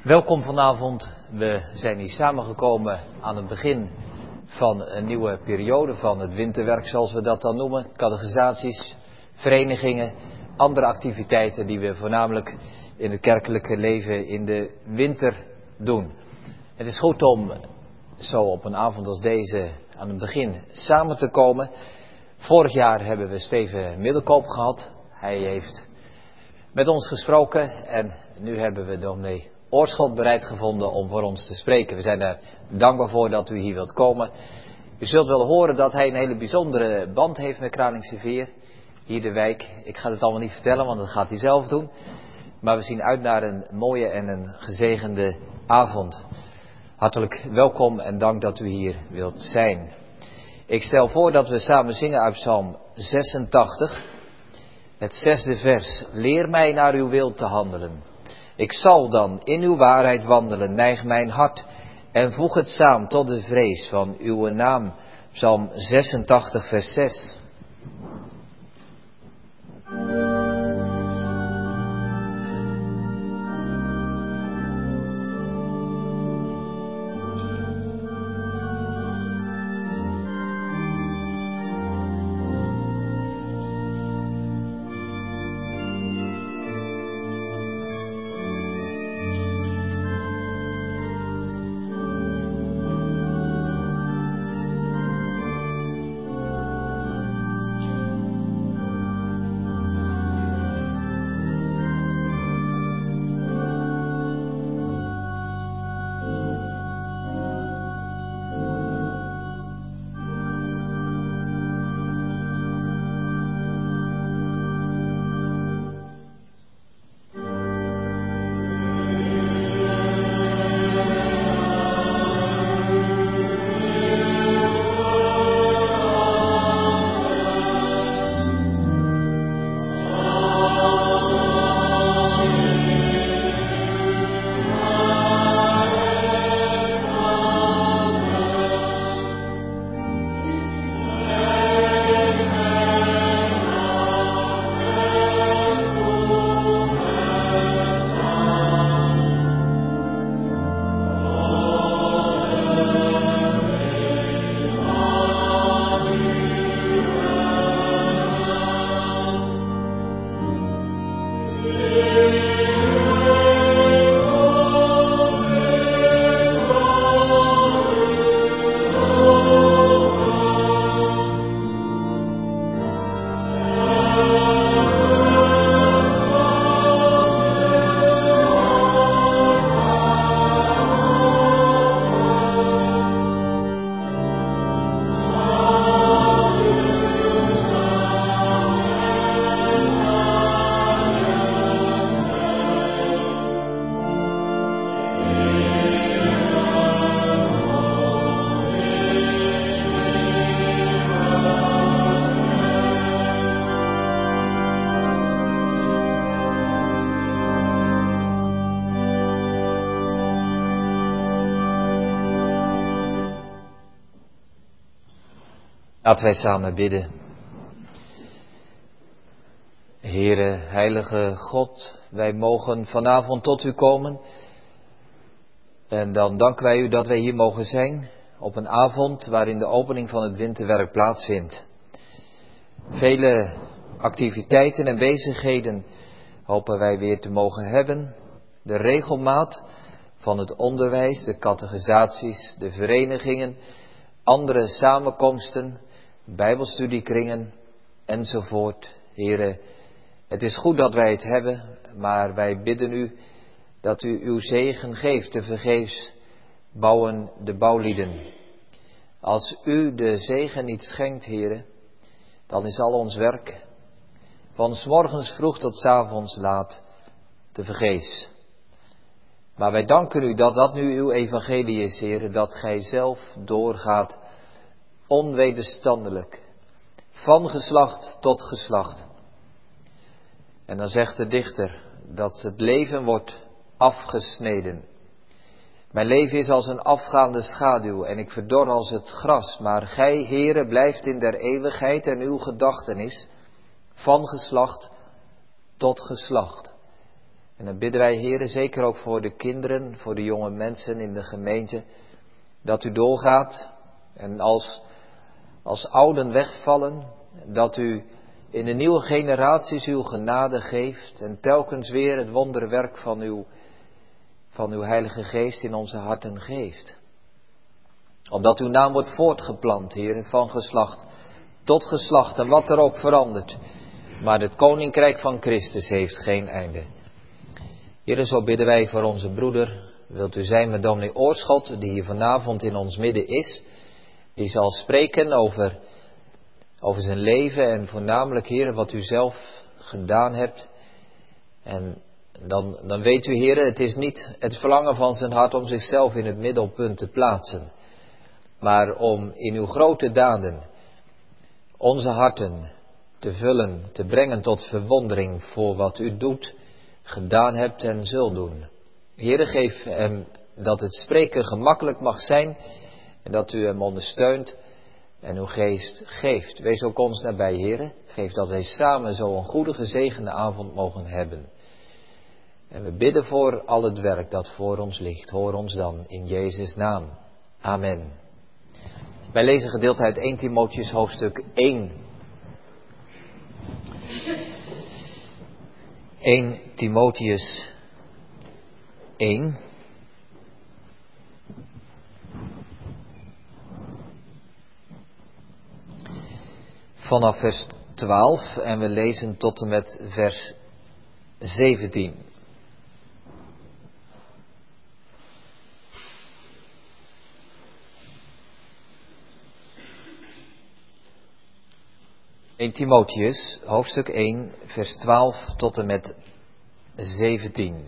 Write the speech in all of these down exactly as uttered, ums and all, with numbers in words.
Welkom vanavond. We zijn hier samengekomen aan het begin van een nieuwe periode van het winterwerk, zoals we dat dan noemen. Catechisaties, verenigingen, andere activiteiten die we voornamelijk in het kerkelijke leven in de winter doen. Het is goed om zo op een avond als deze aan het begin samen te komen. Vorig jaar hebben we Steven Middelkoop gehad. Hij heeft met ons gesproken en nu hebben we dominee Oorschot bereid gevonden om voor ons te spreken. We zijn daar dankbaar voor dat u hier wilt komen. U zult wel horen dat hij een hele bijzondere band heeft met Kralingse Veer, hier de wijk. Ik ga het allemaal niet vertellen, want dat gaat hij zelf doen. Maar we zien uit naar een mooie en een gezegende avond. Hartelijk welkom en dank dat u hier wilt zijn. Ik stel voor dat we samen zingen uit Psalm zesentachtig. Het zesde vers. Leer mij naar uw wil te handelen. Ik zal dan in uw waarheid wandelen, neig mijn hart en voeg het samen tot de vrees van uw naam. Psalm zesentachtig vers zes. Laten wij samen bidden. Heere, heilige God, wij mogen vanavond tot u komen. En dan danken wij u dat wij hier mogen zijn op een avond waarin de opening van het winterwerk plaatsvindt. Vele activiteiten en bezigheden hopen wij weer te mogen hebben. De regelmaat van het onderwijs, de catechisaties, de verenigingen, andere samenkomsten, bijbelstudiekringen enzovoort. Here, het is goed dat wij het hebben, maar wij bidden u dat u uw zegen geeft. Tevergeefs bouwen de bouwlieden. Als u de zegen niet schenkt, Here, dan is al ons werk van 's morgens vroeg tot 's avonds laat tevergeefs. Maar wij danken u dat dat nu uw evangelie is, Here, dat gij zelf doorgaat onwederstandelijk, van geslacht tot geslacht. En dan zegt de dichter dat het leven wordt afgesneden. Mijn leven is als een afgaande schaduw en ik verdor als het gras, maar gij, Heere, blijft in der eeuwigheid en uw gedachtenis van geslacht tot geslacht. En dan bidden wij, Heere, zeker ook voor de kinderen, voor de jonge mensen in de gemeente, dat u doorgaat en als, als ouden wegvallen, dat u in de nieuwe generaties uw genade geeft en telkens weer het wonderwerk van uw, van uw Heilige Geest in onze harten geeft. Opdat uw naam wordt voortgeplant, Heer, van geslacht tot geslacht en wat er ook verandert. Maar het Koninkrijk van Christus heeft geen einde. Heer, zo bidden wij voor onze broeder. Wilt u zijn met dominee Oorschot, die hier vanavond in ons midden is. Die zal spreken over, over zijn leven en voornamelijk, Heer, wat u zelf gedaan hebt. En dan, dan weet u, Heer, het is niet het verlangen van zijn hart om zichzelf in het middelpunt te plaatsen. Maar om in uw grote daden onze harten te vullen, te brengen tot verwondering voor wat u doet, gedaan hebt en zult doen. Heere, geef hem dat het spreken gemakkelijk mag zijn en dat u hem ondersteunt en uw geest geeft. Wees ook ons nabij, Heere. Geef dat wij samen zo een goede gezegende avond mogen hebben. En we bidden voor al het werk dat voor ons ligt. Hoor ons dan in Jezus' naam. Amen. Wij lezen gedeelte uit eerste Timotheüs hoofdstuk één. eerste Timotheüs één. Vanaf vers twaalf en we lezen tot en met vers zeventien. eerste Timotheüs, hoofdstuk één, vers twaalf tot en met zeventien.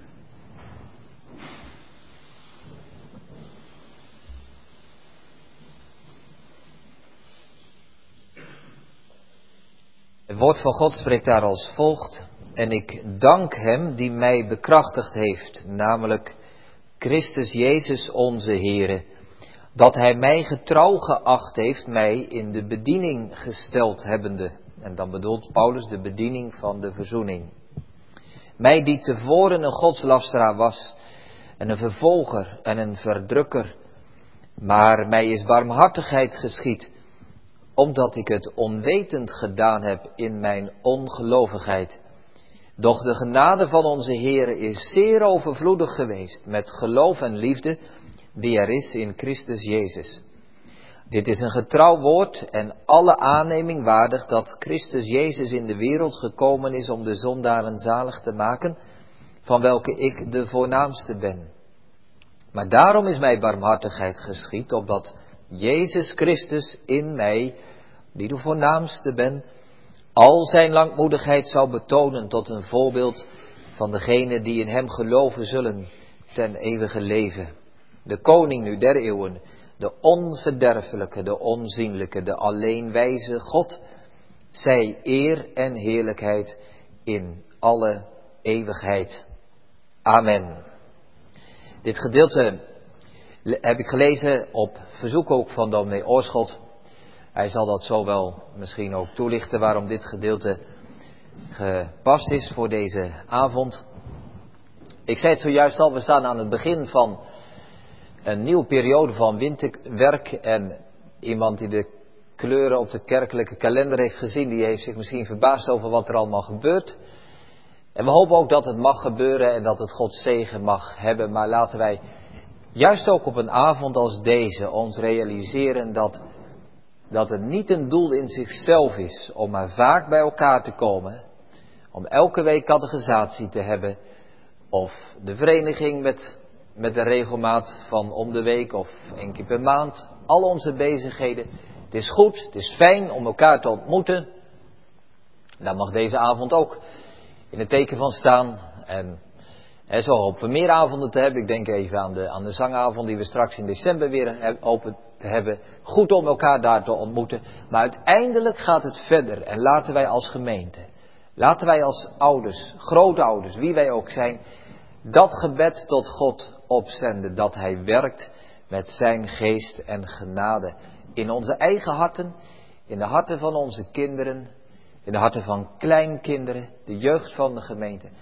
Het woord van God spreekt daar als volgt. En ik dank hem die mij bekrachtigd heeft, namelijk Christus Jezus onze Heere, dat hij mij getrouw geacht heeft, mij in de bediening gesteld hebbende. En dan bedoelt Paulus de bediening van de verzoening. Mij die tevoren een godslasteraar was, en een vervolger en een verdrukker. Maar mij is barmhartigheid geschied, omdat ik het onwetend gedaan heb in mijn ongelovigheid. Doch de genade van onze Heere is zeer overvloedig geweest, met geloof en liefde, die er is in Christus Jezus. Dit is een getrouw woord en alle aanneming waardig dat Christus Jezus in de wereld gekomen is om de zondaren zalig te maken, van welke ik de voornaamste ben. Maar daarom is mij barmhartigheid geschied, opdat Jezus Christus in mij, die de voornaamste ben, al zijn langmoedigheid zou betonen tot een voorbeeld van degenen die in hem geloven zullen ten eeuwige leven. De koning nu der eeuwen, de onverderfelijke, de onzienlijke, de alleenwijze God, zij eer en heerlijkheid in alle eeuwigheid. Amen. Dit gedeelte heb ik gelezen op verzoek ook van dominee Oorschot. Hij zal dat zo wel misschien ook toelichten waarom dit gedeelte gepast is voor deze avond. Ik zei het zojuist al, we staan aan het begin van een nieuwe periode van winterwerk. En iemand die de kleuren op de kerkelijke kalender heeft gezien, die heeft zich misschien verbaasd over wat er allemaal gebeurt. En we hopen ook dat het mag gebeuren en dat het Gods zegen mag hebben. Maar laten wij juist ook op een avond als deze ons realiseren dat, dat het niet een doel in zichzelf is om maar vaak bij elkaar te komen. Om elke week catechisatie te hebben. Of de vereniging met, met de regelmaat van om de week of één keer per maand. Al onze bezigheden. Het is goed, het is fijn om elkaar te ontmoeten. Daar mag deze avond ook in het teken van staan. En he, zo hopen we meer avonden te hebben. Ik denk even aan de, aan de zangavond die we straks in december weer open te hebben. Goed om elkaar daar te ontmoeten. Maar uiteindelijk gaat het verder. En laten wij als gemeente, laten wij als ouders, grootouders, wie wij ook zijn, dat gebed tot God opzenden. Dat Hij werkt met zijn geest en genade. In onze eigen harten, in de harten van onze kinderen, in de harten van kleinkinderen, de jeugd van de gemeente.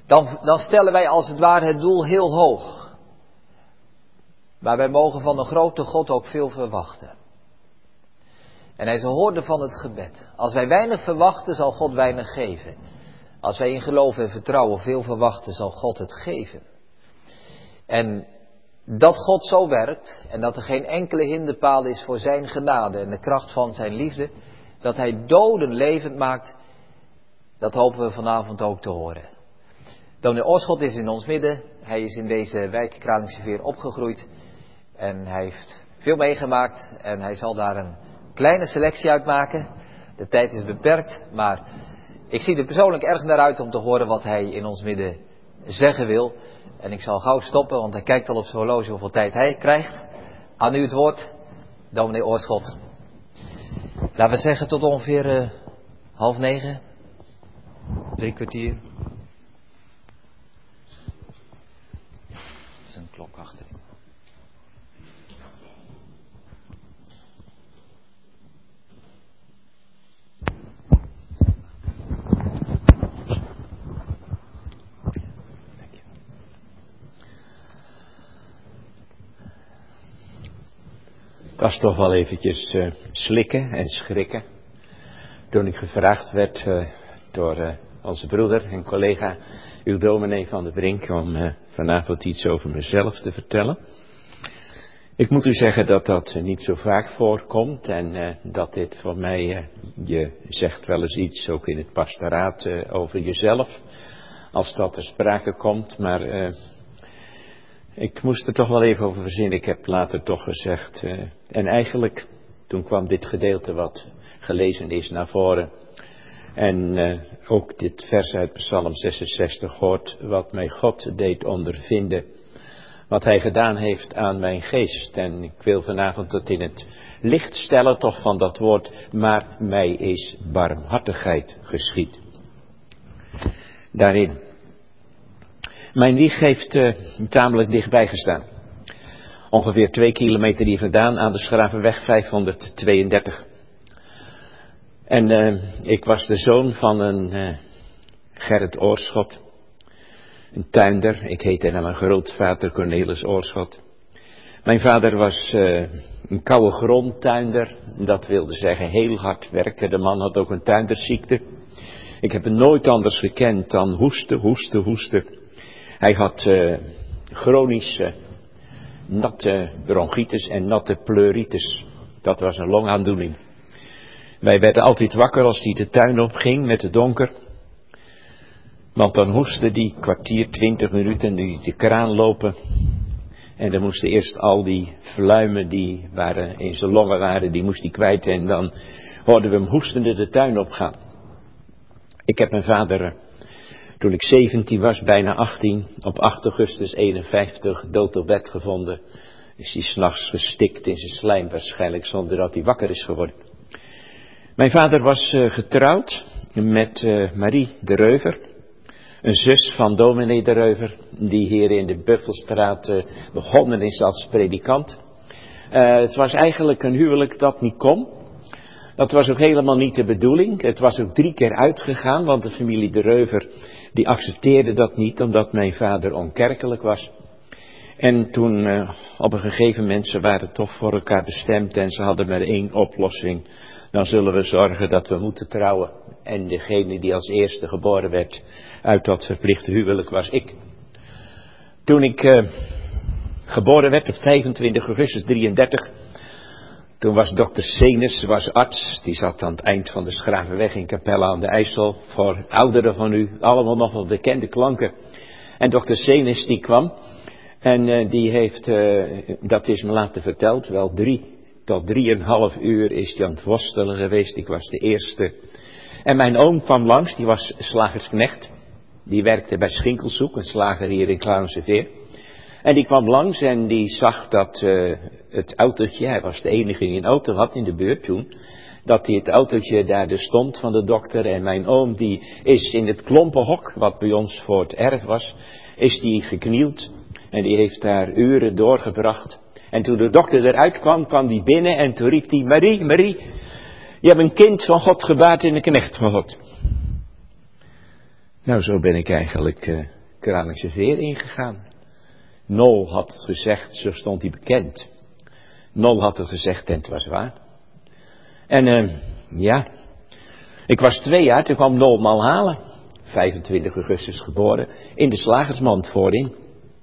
dan, dan stellen wij als het ware het doel heel hoog. Maar wij mogen van een grote God ook veel verwachten. En hij is een hoorder van het gebed. Als wij weinig verwachten, zal God weinig geven. Als wij in geloof en vertrouwen veel verwachten, zal God het geven. En dat God zo werkt en dat er geen enkele hinderpaal is voor zijn genade en de kracht van zijn liefde, dat hij doden levend maakt, dat hopen we vanavond ook te horen. Dominee Oorschot is in ons midden. Hij is in deze wijk Kralingse Veer opgegroeid en hij heeft veel meegemaakt en hij zal daar een kleine selectie uitmaken. De tijd is beperkt, maar ik zie er persoonlijk erg naar uit om te horen wat hij in ons midden zeggen wil. En ik zal gauw stoppen, want hij kijkt al op zijn horloge hoeveel tijd hij krijgt. Aan u het woord, dominee Oorschot. Laten we zeggen tot ongeveer uh, half negen. Drie kwartier. Er is een klok achterin. Het was toch wel eventjes uh, slikken en schrikken toen ik gevraagd werd uh, door uh, onze broeder en collega, uw dominee Van der Brink, om uh, vanavond iets over mezelf te vertellen. Ik moet u zeggen dat dat uh, niet zo vaak voorkomt en uh, dat dit voor mij, uh, je zegt wel eens iets ook in het pastoraat uh, over jezelf, als dat ter sprake komt, maar uh, ik moest er toch wel even over verzinnen. Ik heb later toch gezegd, uh, en eigenlijk toen kwam dit gedeelte wat gelezen is naar voren. En uh, ook dit vers uit Psalm zesenzestig hoort wat mij God deed ondervinden. Wat hij gedaan heeft aan mijn geest. En ik wil vanavond dat in het licht stellen toch van dat woord, maar mij is barmhartigheid geschied. Daarin. Mijn wieg heeft uh, tamelijk dichtbij gestaan. Ongeveer twee kilometer hier vandaan aan de Schravenweg vijfhonderdtweeëndertig. En uh, ik was de zoon van een uh, Gerrit Oorschot. Een tuinder. Ik heette naar mijn grootvader Cornelis Oorschot. Mijn vader was uh, een koude grondtuinder. Dat wilde zeggen heel hard werken. De man had ook een tuindersziekte. Ik heb hem nooit anders gekend dan hoesten, hoesten, hoesten. Hij had uh, chronische natte bronchitis en natte pleuritis. Dat was een longaandoening. Wij werden altijd wakker als hij de tuin opging met het donker. Want dan hoestte die kwartier, twintig minuten die de kraan lopen. En dan moesten eerst al die fluimen die waren in zijn longen waren, die moest hij kwijt. En dan hoorden we hem hoestende de tuin opgaan. Ik heb mijn vader, toen ik zeventien was, bijna achttien, op acht augustus eenenvijftig dood op bed gevonden. Is hij 's nachts gestikt in zijn slijm waarschijnlijk, zonder dat hij wakker is geworden. Mijn vader was uh, getrouwd met uh, Marie de Reuver, een zus van dominee de Reuver, die hier in de Buffelstraat uh, begonnen is als predikant. Uh, het was eigenlijk een huwelijk dat niet kon. Dat was ook helemaal niet de bedoeling. Het was ook drie keer uitgegaan, want de familie de Reuver die accepteerde dat niet, omdat mijn vader onkerkelijk was. En toen uh, op een gegeven moment, ze waren toch voor elkaar bestemd en ze hadden maar één oplossing. Dan zullen we zorgen dat we moeten trouwen. En degene die als eerste geboren werd uit dat verplichte huwelijk was ik. Toen ik uh, geboren werd op vijfentwintig augustus drieëndertig. Toen was dokter Senes, was arts. Die zat aan het eind van de Schravenweg in Capelle aan de IJssel. Voor ouderen van u, allemaal nog wel bekende klanken. En dokter Senes die kwam. En uh, die heeft, uh, dat is me later verteld, wel drie tot drieënhalf uur is hij aan het worstelen geweest. Ik was de eerste. En mijn oom kwam langs, die was slagersknecht. Die werkte bij Schinkelshoek, een slager hier in Kralingse Veer. En die kwam langs en die zag dat uh, het autootje, hij was de enige die een auto had in de buurt toen, dat hij het autootje daar dus stond van de dokter. En mijn oom die is in het klompenhok, wat bij ons voor het erf was, is die geknield. En die heeft daar uren doorgebracht. En toen de dokter eruit kwam, kwam die binnen en toen riep hij, Marie, Marie, je hebt een kind van God gebaard en een knecht van God. Nou, zo ben ik eigenlijk uh, Kralingse Veer ingegaan. Nol had het gezegd, zo stond hij bekend. Nol had het gezegd en het was waar. En uh, ja, ik was twee jaar, toen kwam Nol me al halen. vijfentwintig augustus geboren, in de slagersmand voorin.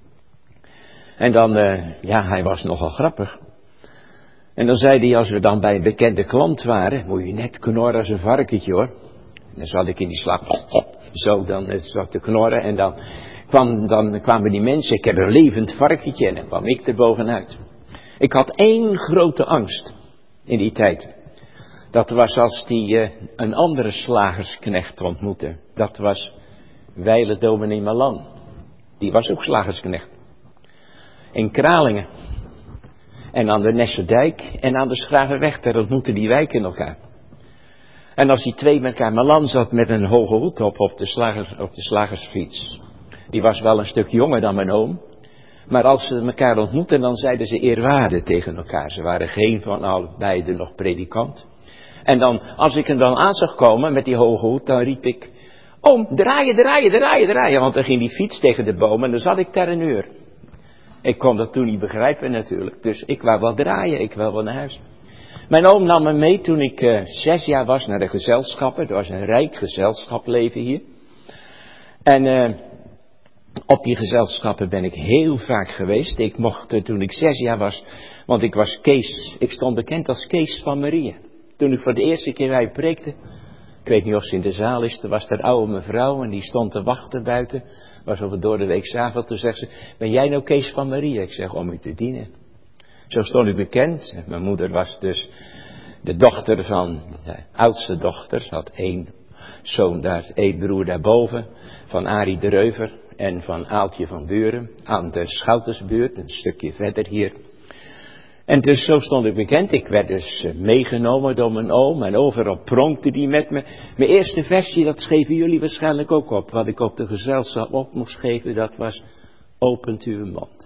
En dan, uh, ja, hij was nogal grappig. En dan zei hij, als we dan bij een bekende klant waren, moet je net knorren als een varkentje hoor. En dan zat ik in die slaap, zo, dan zat te knorren en dan, kwam, dan kwamen die mensen, ik heb een levend varkentje en dan kwam ik er bovenuit. Ik had één grote angst in die tijd. Dat was als die uh, een andere slagersknecht ontmoette. Dat was wijle dominee Malan. Die was ook slagersknecht. In Kralingen. En aan de Nesserdijk en aan de Schravenweg, daar ontmoetten die wijken elkaar. En als die twee met elkaar, Malan zat met een hoge hoed op op de, slagers, op de slagersfiets. Die was wel een stuk jonger dan mijn oom. Maar als ze elkaar ontmoetten, dan zeiden ze eerwaarde tegen elkaar. Ze waren geen van allebei nog predikant. En dan, als ik hem dan aan zag komen met die hoge hoed, dan riep ik, oom, draaien, draaien, draaien, draaien. Want dan ging die fiets tegen de boom en dan zat ik daar een uur. Ik kon dat toen niet begrijpen natuurlijk, dus ik wou wel draaien, ik wou wel naar huis. Mijn oom nam me mee toen ik uh, zes jaar was naar de gezelschappen. Er was een rijk gezelschapleven hier. En uh, op die gezelschappen ben ik heel vaak geweest. Ik mocht uh, toen ik zes jaar was, want ik was Kees, ik stond bekend als Kees van Maria. Toen ik voor de eerste keer bij preekte, ik weet niet of ze in de zaal is, er was daar oude mevrouw en die stond te wachten buiten. Was op het door de week avond, toen zegt ze, ben jij nou Kees van Maria? Ik zeg, om u te dienen. Zo stond ik bekend. Mijn moeder was dus de dochter van, de oudste dochter, ze had één zoon daar, één broer daarboven, van Arie de Reuver en van Aaltje van Buren, aan de Schoutersbuurt, een stukje verder hier. En dus zo stond ik bekend. Ik werd dus meegenomen door mijn oom en overal pronkte die met me. Mijn eerste versje, dat schreven jullie waarschijnlijk ook op. Wat ik op de gezelschap op moest geven, dat was opent uw mond.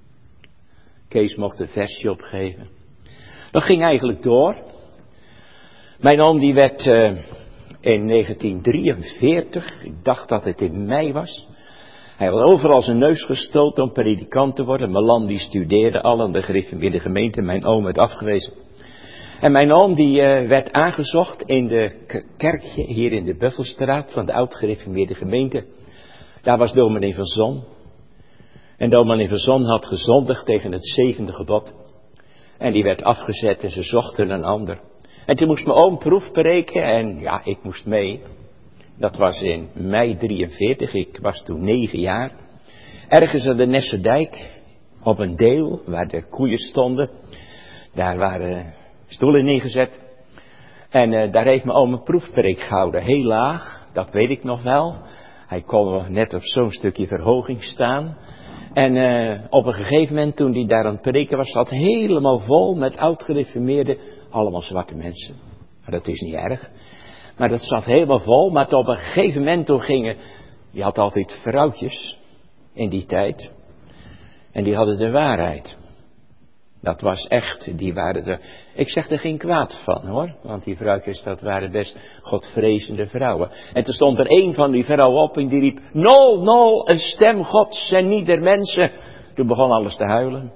Kees mocht een versje opgeven. Dat ging eigenlijk door. Mijn oom die werd uh, in negentien drieënveertig, ik dacht dat het in mei was. Hij had overal zijn neus gestoten om predikant te worden. Malan die studeerde al aan de gereformeerde gemeente. Mijn oom werd afgewezen. En mijn oom die uh, werd aangezocht in de k- kerkje hier in de Buffelstraat van de oud-gereformeerde gemeente. Daar was dominee van Zon. En dominee van Zon had gezondigd tegen het zevende gebod. En die werd afgezet en ze zochten een ander. En toen moest mijn oom proef preken en ja, ik moest mee. Dat was in mei drieënveertig, ik was toen negen jaar. Ergens aan de Nesserdijk, op een deel waar de koeien stonden. Daar waren stoelen neergezet. En uh, daar heeft mijn oom een proefpreek gehouden, heel laag, dat weet ik nog wel. Hij kon net op zo'n stukje verhoging staan. En uh, op een gegeven moment, toen hij daar aan het preken was, zat helemaal vol met oud-gereformeerden, allemaal zwarte mensen. Maar dat is niet erg. Maar dat zat helemaal vol, maar op een gegeven moment toen gingen, je had altijd vrouwtjes in die tijd. En die hadden de waarheid. Dat was echt, die waren er, ik zeg er geen kwaad van hoor. Want die vrouwtjes, dat waren best godvrezende vrouwen. En toen stond er een van die vrouwen op en die riep, Nol, Nol, een stem gods en niet der mensen. Toen begon alles te huilen.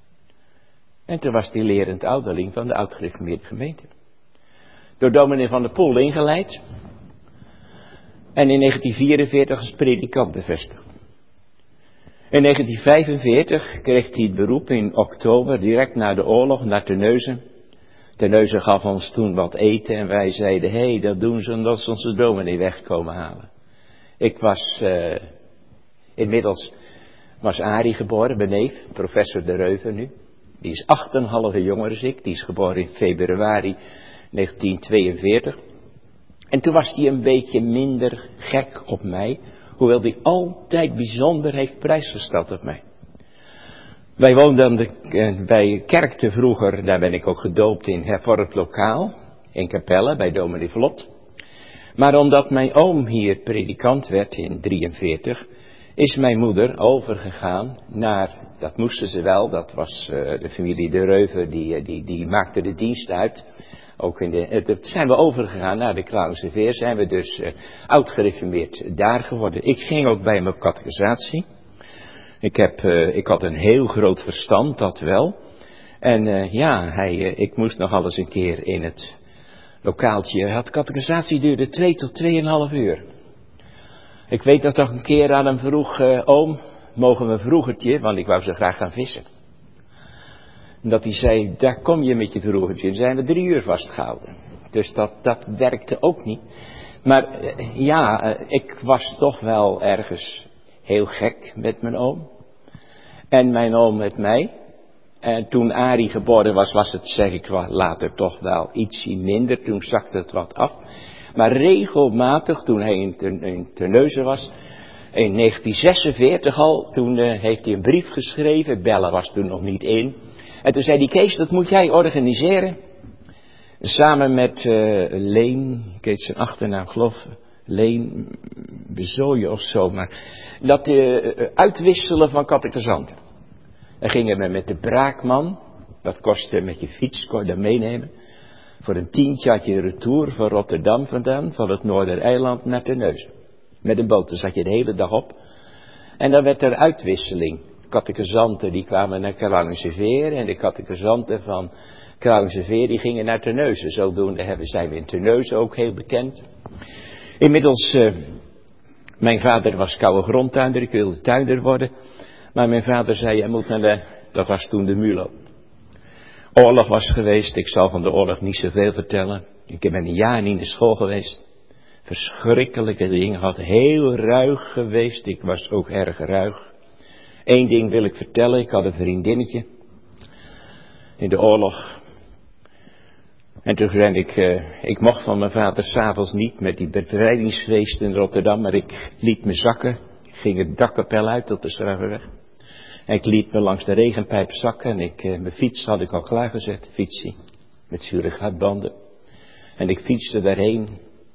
En toen was die lerend ouderling van de oud-gereformeerde gemeente. Door dominee van der Poel ingeleid. En in negentien vierenveertig als predikant bevestigd. In negentien vijfenveertig kreeg hij het beroep in oktober, direct na de oorlog, naar Terneuzen. Terneuzen gaf ons toen wat eten en wij zeiden, hé, hey, dat doen ze omdat ze onze dominee wegkomen halen. Ik was, uh, inmiddels was Arie geboren, mijn neef, professor de Reuver nu. Die is acht en een halve jonger dan ik, die is geboren in februari negentien tweeënveertig. En toen was hij een beetje minder gek op mij, hoewel hij altijd bijzonder heeft prijsgesteld op mij. Wij woonden de, bij Kerkte vroeger, daar ben ik ook gedoopt in hervormd lokaal, in Capelle, bij dominee Vlot. Maar omdat mijn oom hier predikant werd in drieënveertig, is mijn moeder overgegaan naar, dat moesten ze wel, dat was uh, de familie de Reuver, die, die, die maakte de dienst uit Ook in de, het, zijn we overgegaan naar de Kralingse Veer, zijn we dus uh, oud-gereformeerd daar geworden. Ik ging ook bij mijn catechisatie. Ik, heb, uh, ik had een heel groot verstand, dat wel. En uh, ja, hij, uh, ik moest nog alles een keer in het lokaaltje. Het catechisatie duurde twee tot tweeënhalf uur. Ik weet dat ik een keer aan hem vroeg, uh, oom, mogen we een vroegertje, want ik wou zo graag gaan vissen. En dat hij zei, daar kom je met je vroegertje. En zijn we drie uur vastgehouden. Dus dat, dat werkte ook niet. Maar uh, ja, uh, ik was toch wel ergens heel gek met mijn oom. En mijn oom met mij. En toen Arie geboren was, was het, zeg ik wel, later toch wel ietsje minder. Toen zakte het wat af. Maar regelmatig, toen hij in, ten, in Terneuzen was, in negentien zesenveertig al, toen uh, heeft hij een brief geschreven. Bellen was toen nog niet in. En toen zei hij, Kees, dat moet jij organiseren. Samen met uh, Leen, ik weet zijn achternaam, geloof Leen Bezooien of zo. Maar dat uh, uitwisselen van catechisanten. Dan gingen we met de Braakman, dat kostte met je fiets, kon je dat meenemen. Voor een tientje had je een retour van Rotterdam vandaan, van het Noordereiland naar Terneuzen. Met een boot, daar zat je de hele dag op. En dan werd er uitwisseling. Catechisanten die kwamen naar Kralingse Veer en de catechisanten van Kralingse Veer die gingen naar Terneuzen. Zodoende hebben, zijn we in Terneuzen ook heel bekend. Inmiddels, uh, mijn vader was koude grondtuinder, ik wilde tuinder worden. Maar mijn vader zei, jij moet naar de, dat was toen de Mulo. Oorlog was geweest, ik zal van de oorlog niet zoveel vertellen. Ik ben een jaar niet in de school geweest. Verschrikkelijke dingen gehad, heel ruig geweest, ik was ook erg ruig. Eén ding wil ik vertellen, ik had een vriendinnetje in de oorlog. En toen ben ik, uh, ik mocht van mijn vader 's avonds niet met die bevrijdingsfeesten in Rotterdam, maar ik liet me zakken. Ik ging het dakkapel uit op de Schravenweg. En ik liet me langs de regenpijp zakken en ik, uh, mijn fiets had ik al klaargezet, fietsie, met surrogaatbanden. En ik fietste daarheen.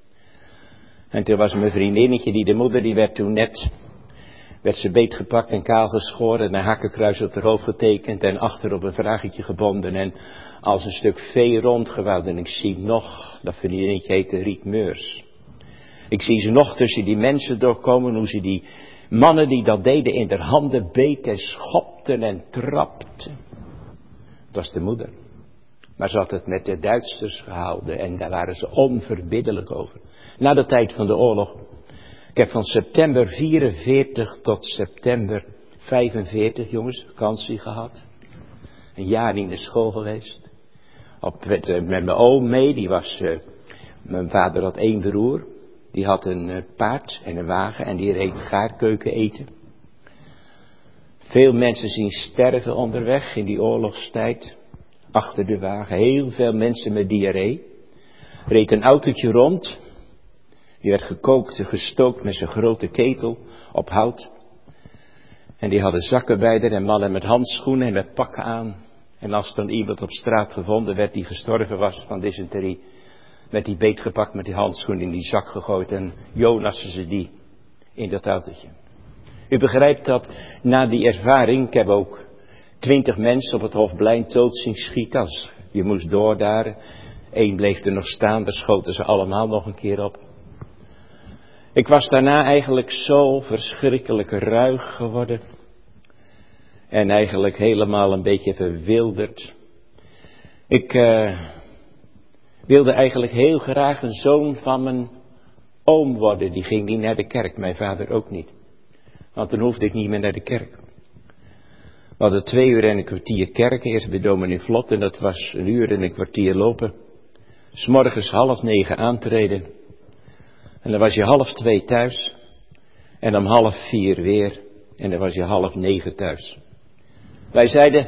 En toen was mijn vriendinnetje, die de moeder, die werd toen net, werd ze beetgepakt en kaal geschoren en een hakenkruis op haar hoofd getekend en achter op een vragetje gebonden en als een stuk vee rondgewouwd. En ik zie nog, dat vriendinnetje heette Riet Meurs. Ik zie ze nog tussen die mensen doorkomen, hoe ze die mannen die dat deden in haar handen beten, schopten en trapten. Het was de moeder. Maar ze had het met de Duitsers gehouden en daar waren ze onverbiddelijk over. Na de tijd van de oorlog. Ik heb van september vierenveertig tot september vijfenveertig, jongens, vakantie gehad. Een jaar niet in de school geweest. Op, met, met mijn oom mee, die was, uh, mijn vader had één broer. Die had een uh, paard en een wagen en die reed gaarkeuken eten. Veel mensen zien sterven onderweg in die oorlogstijd. Achter de wagen, heel veel mensen met diarree. Reed een autootje rond. Die werd gekookt en gestookt met zijn grote ketel op hout. En die hadden zakken bij haar en mannen met handschoenen en met pakken aan. En als dan iemand op straat gevonden werd die gestorven was van dysenterie, werd die beetgepakt met die handschoenen in die zak gegooid en Jonassen ze die in dat autootje. U begrijpt dat na die ervaring, ik heb ook twintig mensen op het Hofplein dood zien schieten. Als je moest door daar. Eén bleef er nog staan, daar schoten ze allemaal nog een keer op. Ik was daarna eigenlijk zo verschrikkelijk ruig geworden. En eigenlijk helemaal een beetje verwilderd. Ik uh, wilde eigenlijk heel graag een zoon van mijn oom worden. Die ging niet naar de kerk, mijn vader ook niet. Want dan hoefde ik niet meer naar de kerk. We hadden twee uur en een kwartier kerk, eerst bij dominee Vlot en dat was een uur en een kwartier lopen. 'S morgens half negen aantreden. En dan was je half twee thuis. En om half vier weer. En dan was je half negen thuis. Wij zeiden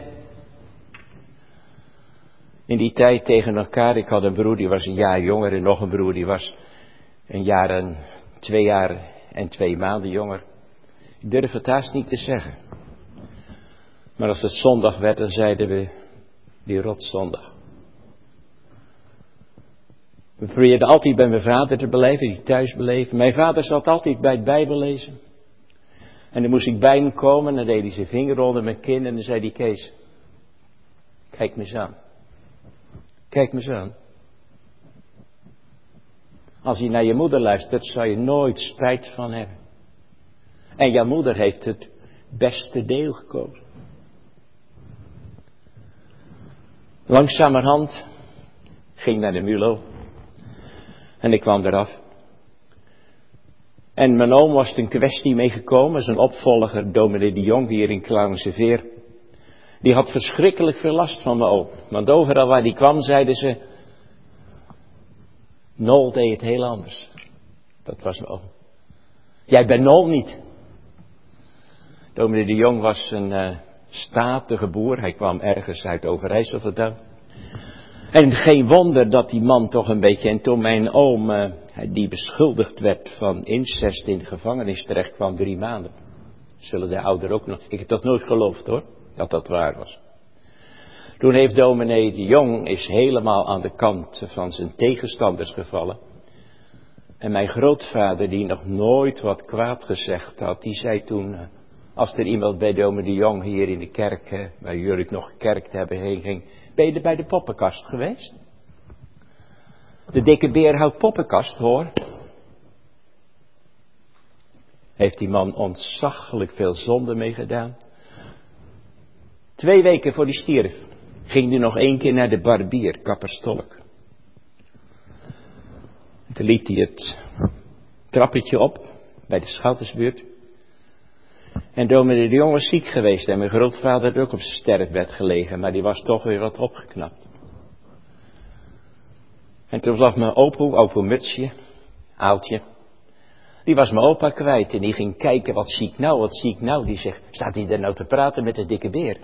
in die tijd tegen elkaar, ik had een broer die was een jaar jonger en nog een broer die was een jaar en twee jaar en twee maanden jonger. Ik durf het haast niet te zeggen. Maar als het zondag werd, dan zeiden we, die rotzondag. We probeerden altijd bij mijn vader te beleven, die thuis beleven. Mijn vader zat altijd bij het Bijbellezen. En dan moest ik bij hem komen en dan deed hij zijn vinger onder mijn kin en dan zei hij, Kees, kijk me eens aan. Kijk me eens aan. Als je naar je moeder luistert, zal je nooit spijt van hebben. En jouw moeder heeft het beste deel gekozen. Langzamerhand ging naar de Mulo. En ik kwam eraf. En mijn oom was een kwestie meegekomen, zijn opvolger, dominee de Jong, hier in Klauwenseveer. Die had verschrikkelijk veel last van mijn oom. Want overal waar die kwam, zeiden ze, Nol deed het heel anders. Dat was mijn oom. Jij bent Nol niet. Dominee de Jong was een uh, statige boer. Hij kwam ergens uit Overijssel vandaan. En geen wonder dat die man toch een beetje, en toen mijn oom, uh, die beschuldigd werd van incest in de gevangenis terecht kwam, drie maanden. Zullen de ouderen ook nog, ik heb dat nooit geloofd hoor, dat dat waar was. Toen heeft dominee de Jong is helemaal aan de kant van zijn tegenstanders gevallen. En mijn grootvader, die nog nooit wat kwaad gezegd had, die zei toen, als er iemand bij dominee de Jong hier in de kerk, waar jullie nog gekerkt hebben, heen ging, ben je er bij de poppenkast geweest? De dikke beer houdt poppenkast, hoor. Heeft die man ontzaglijk veel zonde mee gedaan. Twee weken voor die stierf, ging hij nog één keer naar de barbier, kapperstolk. Toen liep hij het trappetje op, bij de Schoutersbuurt. En dominee de Jong was ziek geweest en mijn grootvader had ook op zijn sterfbed gelegen, maar die was toch weer wat opgeknapt. En toen lag mijn opoe, opoe Mutsje, Aaltje, die was mijn opa kwijt en die ging kijken, wat zie ik nou, wat zie ik nou. Die zegt, staat hij daar nou te praten met de dikke beer?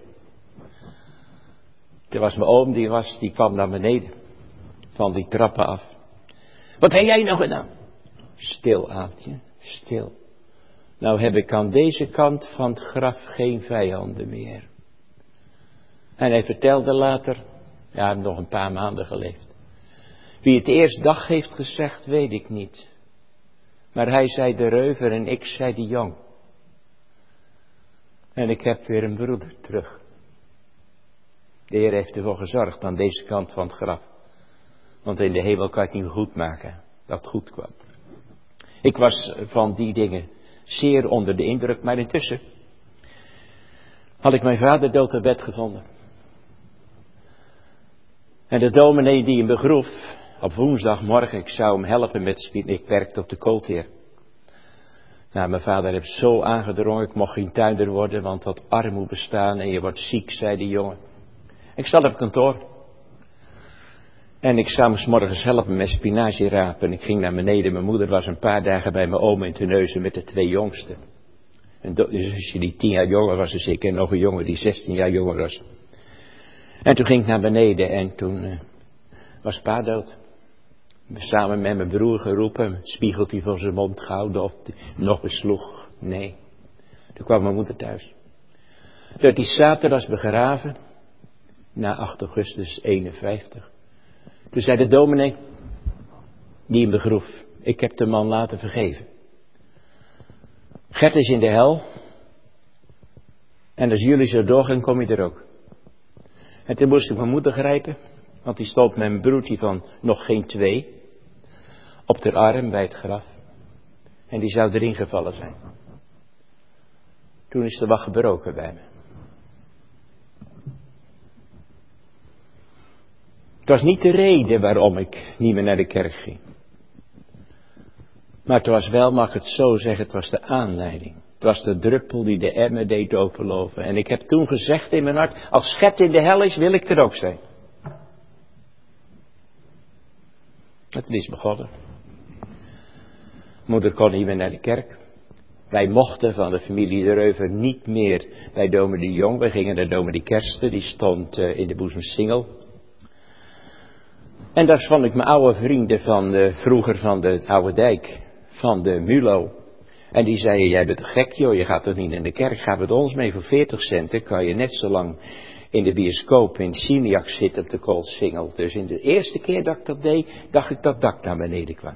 Toen was mijn oom, die, was, die kwam naar beneden, van die trappen af. Wat heb jij nou gedaan? Stil, Aaltje, stil. Nou heb ik aan deze kant van het graf geen vijanden meer. En hij vertelde later, ja, hij heeft nog een paar maanden geleefd. Wie het eerst dag heeft gezegd, weet ik niet. Maar hij zei de Reuver en ik zei de Jong. En ik heb weer een broeder terug. De Heer heeft ervoor gezorgd aan deze kant van het graf. Want in de hemel kan ik niet meer goed maken dat het goed kwam. Ik was van die dingen zeer onder de indruk, maar intussen had ik mijn vader dood op bed gevonden. En de dominee die hem begroef, op woensdagmorgen, ik zou hem helpen met, ik werkte op de koolteer. Nou, mijn vader heeft zo aangedrongen, ik mocht geen tuinder worden, want wat armoede bestaan en je wordt ziek, zei die jongen. Ik zat op kantoor. En ik zou me 's morgens helpen met spinazie rapen. Ik ging naar beneden. Mijn moeder was een paar dagen bij mijn oom in Terneuzen met de twee jongsten. Een zusje die tien jaar jonger was dan ik en nog een jongen die zestien jaar jonger was. En toen ging ik naar beneden en toen uh, was pa dood. Samen met mijn broer geroepen, het spiegeltje voor zijn mond gehouden of die nog besloeg. Nee. Toen kwam mijn moeder thuis. Toen die zaterdag begraven, na acht augustus eenenvijftig. Toen zei de dominee, die hem begroef, ik heb de man laten vergeven. Gert is in de hel. En als jullie zo doorgaan, kom je er ook. En toen moest ik mijn moeder grijpen, want die stond met mijn broertje van nog geen twee, op de arm bij het graf. En die zou erin gevallen zijn. Toen is er wat gebroken bij me. Het was niet de reden waarom ik niet meer naar de kerk ging. Maar het was wel, mag ik het zo zeggen, het was de aanleiding. Het was de druppel die de emmer deed overlopen. En ik heb toen gezegd in mijn hart, als Gert in de hel is, wil ik er ook zijn. Het is begonnen. Moeder kon niet meer naar de kerk. Wij mochten van de familie de Reuver niet meer bij dominee de Jong. We gingen naar dominee Kersten, die stond uh, in de Boezemsingel. En daar vond ik mijn oude vrienden van de, vroeger van de Oude Dijk, van de Mulo. En die zeiden, jij bent gek joh, je gaat toch niet in de kerk, ga met ons mee voor veertig centen, kan je net zo lang in de bioscoop in Simiak zitten op de Koolsingel. Dus in de eerste keer dat ik dat deed, dacht ik dat dak naar beneden kwam.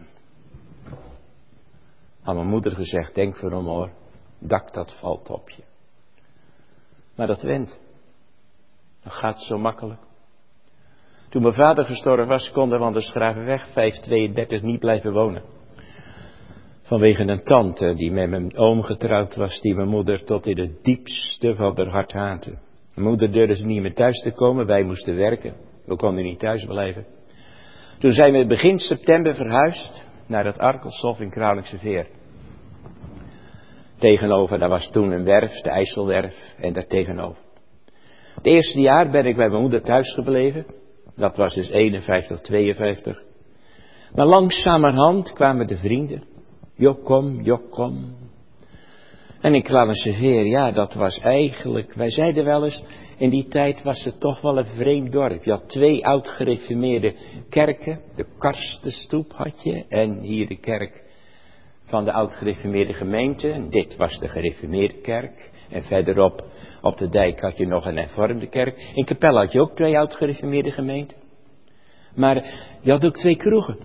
Had mijn moeder gezegd, denk voorom hoor, dak dat valt op je. Maar dat went. Dat gaat zo makkelijk. Toen mijn vader gestorven was, konden we aan de Schravenweg vijfhonderdtweeëndertig niet blijven wonen. Vanwege een tante die met mijn oom getrouwd was, die mijn moeder tot in het diepste van haar hart haatte. Mijn moeder durfde niet meer thuis te komen, wij moesten werken. We konden niet thuis blijven. Toen zijn we begin september verhuisd naar het Arkelshof in Kralingse Veer. Tegenover, daar was toen een werf, de IJsselwerf, en daar tegenover. Het eerste jaar ben ik bij mijn moeder thuis gebleven. Dat was dus eenenvijftig, tweeënvijftig. Maar langzamerhand kwamen de vrienden. Jok kom, Jok kom. En in Kralingse Veer, ja, dat was eigenlijk, wij zeiden wel eens, in die tijd was het toch wel een vreemd dorp. Je had twee oud-gereformeerde kerken. De Karstenstoep had je en hier de kerk van de oud-gereformeerde gemeente. En dit was de gereformeerde kerk. En verderop op de dijk had je nog een hervormde kerk. In Capelle had je ook twee oud-gereformeerde gemeenten. Maar je had ook twee kroegen.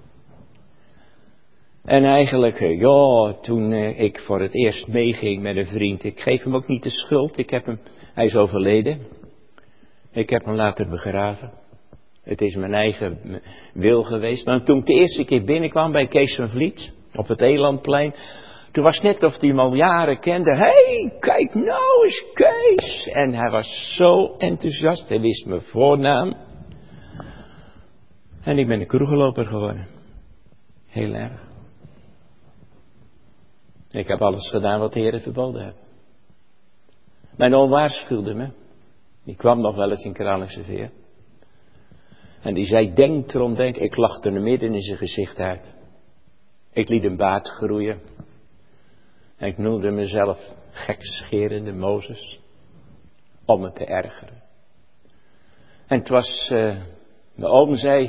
En eigenlijk, ja, toen ik voor het eerst meeging met een vriend, ik geef hem ook niet de schuld. Ik heb hem, hij is overleden. Ik heb hem later begraven. Het is mijn eigen wil geweest. Maar toen ik de eerste keer binnenkwam bij Kees van Vliet, op het Elandplein, toen was het net of hij hem al jaren kende. Hé, hey, kijk nou eens Kees. En hij was zo enthousiast, hij wist mijn voornaam. En ik ben een kroegenloper geworden. Heel erg. Ik heb alles gedaan wat de Heer verboden heeft. Mijn oom waarschuwde me. Die kwam nog wel eens in Kralingse Veer. En die zei, denk erom, denk. Ik lachte er midden in zijn gezicht uit. Ik liet een baard groeien. En ik noemde mezelf gekscherende Mozes. Om me te ergeren. En het was, uh, mijn oom zei,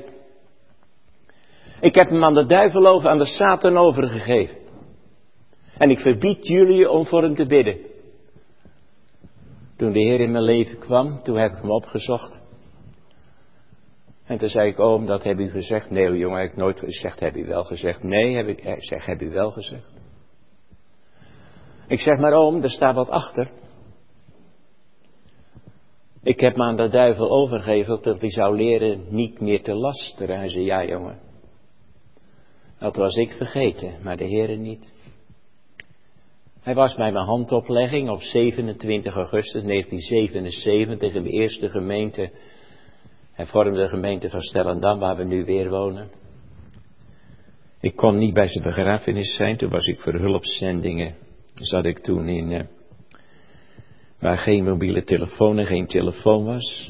ik heb hem aan de duivel over, aan de Satan overgegeven. En ik verbied jullie om voor hem te bidden. Toen de Heer in mijn leven kwam, toen heb ik hem opgezocht. En toen zei ik, oom, dat heb u gezegd. Nee, jongen, heb ik nooit gezegd, heb u wel gezegd. Nee, heb ik, ik zeg, heb u wel gezegd. Ik zeg, maar oom, er staat wat achter. Ik heb me aan de duivel overgegeven dat hij zou leren niet meer te lasteren. Hij zei, ja jongen, dat was ik vergeten, maar de Heer niet. Hij was bij mijn handoplegging op zevenentwintig augustus negentien zevenenzeventig in de eerste gemeente, hervormde gemeente van Stellendam, waar we nu weer wonen. Ik kon niet bij zijn begrafenis zijn, toen was ik voor hulpzendingen, zat ik toen in, uh, waar geen mobiele telefoon en geen telefoon was.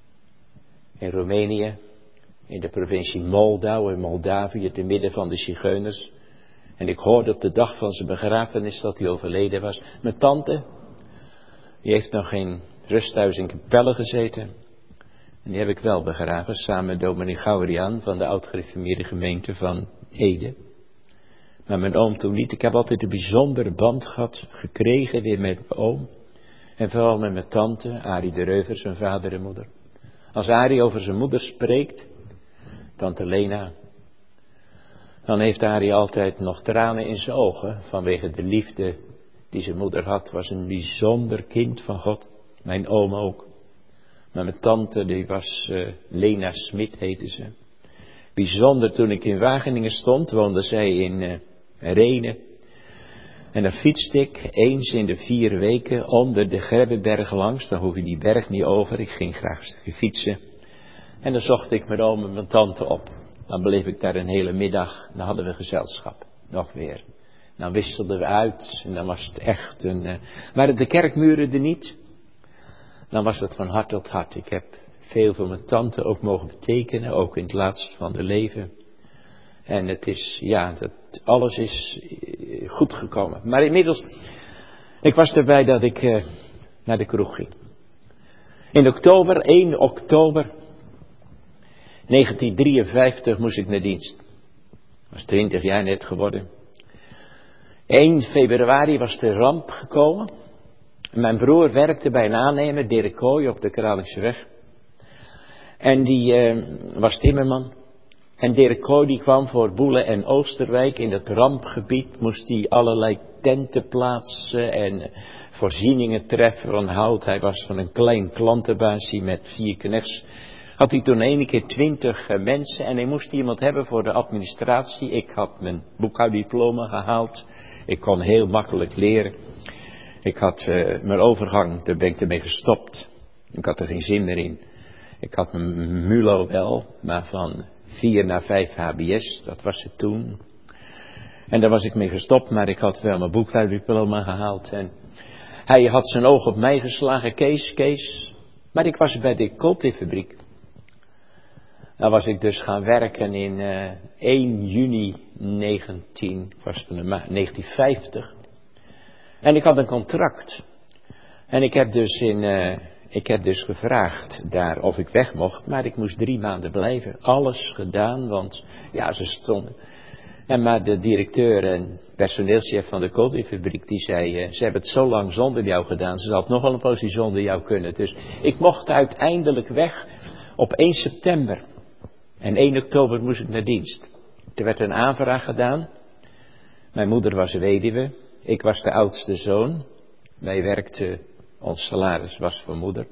In Roemenië, in de provincie Moldau, in Moldavië, te midden van de zigeuners. En ik hoorde op de dag van zijn begrafenis dat hij overleden was. Mijn tante, die heeft nog in rusthuis in Capelle gezeten. En die heb ik wel begraven, samen met dominee Gaurian van de oud-gereformeerde gemeente van Ede. Maar mijn oom toen niet. Ik heb altijd een bijzondere band gehad, gekregen weer met mijn oom. En vooral met mijn tante, Arie de Reuver, zijn vader en moeder. Als Arie over zijn moeder spreekt, tante Lena, dan heeft Arie altijd nog tranen in zijn ogen vanwege de liefde die zijn moeder had. Was een bijzonder kind van God. Mijn oom ook. Maar mijn tante, die was uh, Lena Smit, heette ze. Bijzonder, toen ik in Wageningen stond, woonde zij in uh, Renen. En dan fietste ik eens in de vier weken onder de Grebbeberg langs. Dan hoef je die berg niet over. Ik ging graag een stukje fietsen. En dan zocht ik mijn oom en mijn tante op. Dan bleef ik daar een hele middag. Dan hadden we gezelschap. Nog weer. Dan wisselden we uit. En dan was het echt een... Uh, waren de kerkmuren er niet? Dan was het van hart tot hart. Ik heb veel voor mijn tante ook mogen betekenen. Ook in het laatst van de leven. En het is, ja, dat, alles is goed gekomen. Maar inmiddels, ik was erbij dat ik uh, naar de kroeg ging. In oktober, één oktober negentien drieënvijftig moest ik naar dienst. Ik was twintig jaar net geworden. één februari was de ramp gekomen. Mijn broer werkte bij een aannemer, Dirk Kooi, op de Kralingse weg. En die uh, was timmerman. En Dirk Kooi die kwam voor Boele en Oosterwijk. In het rampgebied moest hij allerlei tenten plaatsen en voorzieningen treffen van hout. Hij was van een klein klantenbaasje met vier knechts. had hij toen ene keer twintig uh, mensen en hij moest iemand hebben voor de administratie. Ik had mijn boekhouddiploma gehaald. Ik kon heel makkelijk leren. Ik had uh, mijn overgang, daar ben ik ermee gestopt. Ik had er geen zin meer in. Ik had mijn MULO wel, maar van vier naar vijf H B S, dat was het toen. En daar was ik mee gestopt, maar ik had wel mijn boekhouddiploma gehaald. En hij had zijn oog op mij geslagen, Kees, Kees. Maar ik was bij de Cooltefabriek. Daar was ik dus gaan werken in uh, één juni negentien, was het ma- negentien vijftig. En ik had een contract. En ik heb dus in, uh, ik heb dus gevraagd daar of ik weg mocht, maar ik moest drie maanden blijven. Alles gedaan, want ja, ze stonden. En maar de directeur en personeelschef van de Cooltefabriek, die zei, uh, ze hebben het zo lang zonder jou gedaan, ze had nog wel een poosje zonder jou kunnen. Dus ik mocht uiteindelijk weg op één september. En één oktober moest ik naar dienst. Er werd een aanvraag gedaan. Mijn moeder was weduwe. Ik was de oudste zoon. Wij werkten, ons salaris was voor moeder.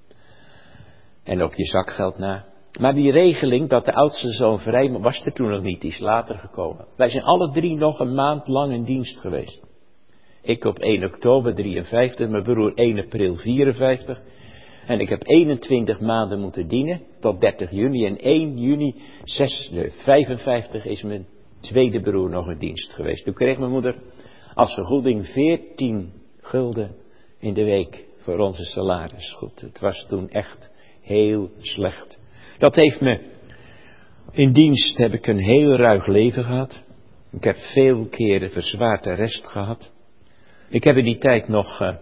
En ook je zakgeld na. Maar die regeling dat de oudste zoon vrij was er toen nog niet. Die is later gekomen. Wij zijn alle drie nog een maand lang in dienst geweest. Ik op één oktober drieënvijftig. Mijn broer één april vierenvijftig. En ik heb eenentwintig maanden moeten dienen, tot dertig juni. En één juni vijfenvijftig is mijn tweede broer nog in dienst geweest. Toen kreeg mijn moeder als vergoeding veertien gulden in de week voor onze salaris. Goed, het was toen echt heel slecht. Dat heeft me, in dienst heb ik een heel ruig leven gehad. Ik heb veel keren verzwaard arrest gehad. Ik heb in die tijd nog... Uh,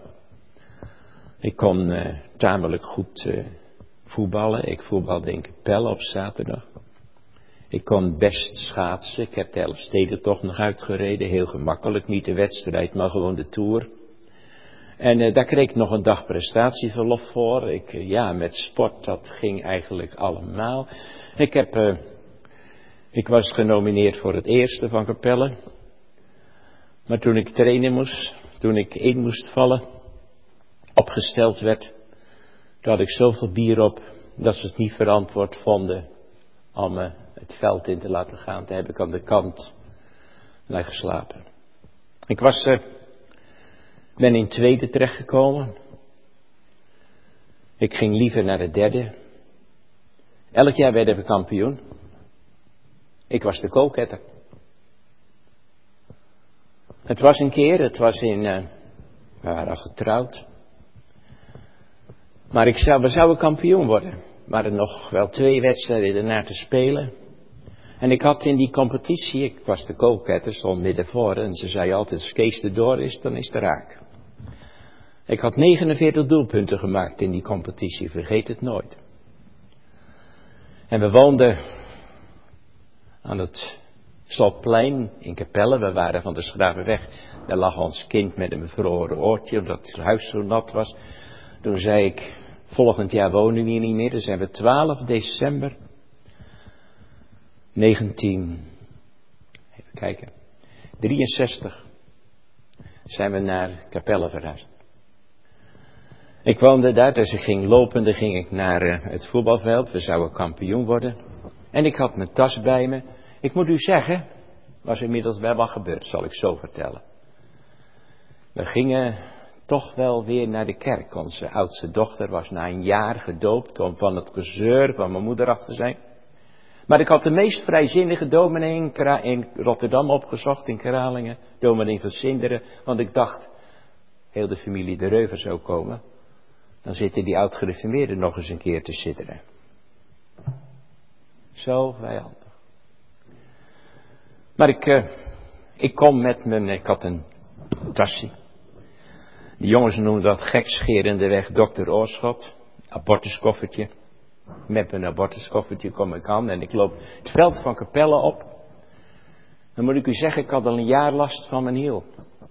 Ik kon uh, tamelijk goed uh, voetballen. Ik voetbalde in Capelle op zaterdag. Ik kon best schaatsen. Ik heb de Elfstedentocht nog uitgereden. Heel gemakkelijk. Niet de wedstrijd, maar gewoon de Tour. En uh, daar kreeg ik nog een dag prestatieverlof voor. Ik, uh, ja, met sport, dat ging eigenlijk allemaal. Ik heb... Uh, ik was genomineerd voor het eerste van Capelle. Maar toen ik trainen moest, toen ik in moest vallen... opgesteld werd, toen had ik zoveel bier op, dat ze het niet verantwoord vonden om me het veld in te laten gaan. Toen heb ik aan de kant naar geslapen. Ik was, uh, ben in tweede terechtgekomen. Ik ging liever naar de derde. Elk jaar werden we kampioen. Ik was de koolketter. Het was een keer, het was in, uh, we waren getrouwd. Maar ik zou, we zouden kampioen worden. Er waren nog wel twee wedstrijden erna te spelen. En ik had in die competitie, ik was de koolketter, stond midden voor. En ze zei altijd, als Kees er door is, dan is het raak. Ik had negenenveertig doelpunten gemaakt in die competitie, vergeet het nooit. En we woonden aan het Slotplein in Capelle. We waren van de Schravenweg. Daar lag ons kind met een bevroren oortje, omdat het huis zo nat was. Toen zei ik, volgend jaar wonen we hier niet meer. Dus zijn we twaalf december negentien, even kijken, drieënzestig zijn we naar Capelle verhuisd. Ik woonde daar, dus ik ging lopende ging ik naar uh, het voetbalveld. We zouden kampioen worden. En ik had mijn tas bij me. Ik moet u zeggen, was inmiddels wel wat gebeurd, zal ik zo vertellen. We gingen toch wel weer naar de kerk. Onze oudste dochter was na een jaar gedoopt om van het gezeur van mijn moeder af te zijn. Maar ik had de meest vrijzinnige dominee in, Kra- in Rotterdam opgezocht, in Kralingen. Dominee van Sinderen, want ik dacht, heel de familie de Reuver zou komen. Dan zitten die oud-gereformeerden nog eens een keer te sidderen. Zo vijandig. Maar ik, uh, ik kom met mijn, ik had een tasje. De jongens noemen dat gekscherende weg dokter Oorschot. Abortuskoffertje. Met mijn abortuskoffertje kom ik aan en ik loop het veld van Capelle op. Dan moet ik u zeggen, ik had al een jaar last van mijn hiel.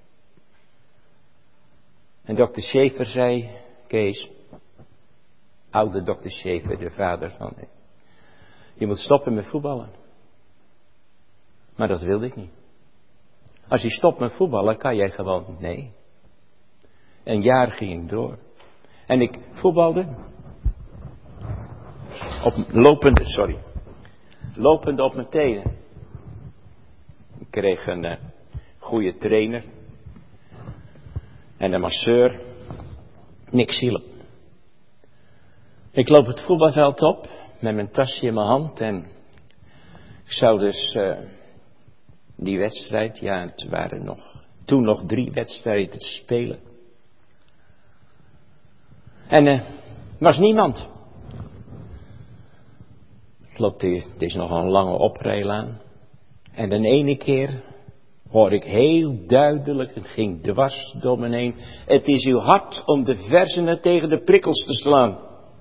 En dokter Schaefer zei, Kees, oude dokter Schaefer, de vader van, je moet stoppen met voetballen. Maar dat wilde ik niet. Als je stopt met voetballen, kan jij gewoon, nee. Een jaar ging ik door. En ik voetbalde. op lopende, sorry, lopende op mijn tenen. Ik kreeg een uh, goede trainer en een masseur. Niks hielp. Ik loop het voetbalveld op met mijn tasje in mijn hand en ik zou dus uh, die wedstrijd, ja, het waren nog toen nog drie wedstrijden te spelen. En er uh, was niemand. Ik loop, het is nog een lange oprijlaan. En de ene keer hoor ik heel duidelijk, het ging dwars door me heen. Het is uw hart om de versenen tegen de prikkels te slaan.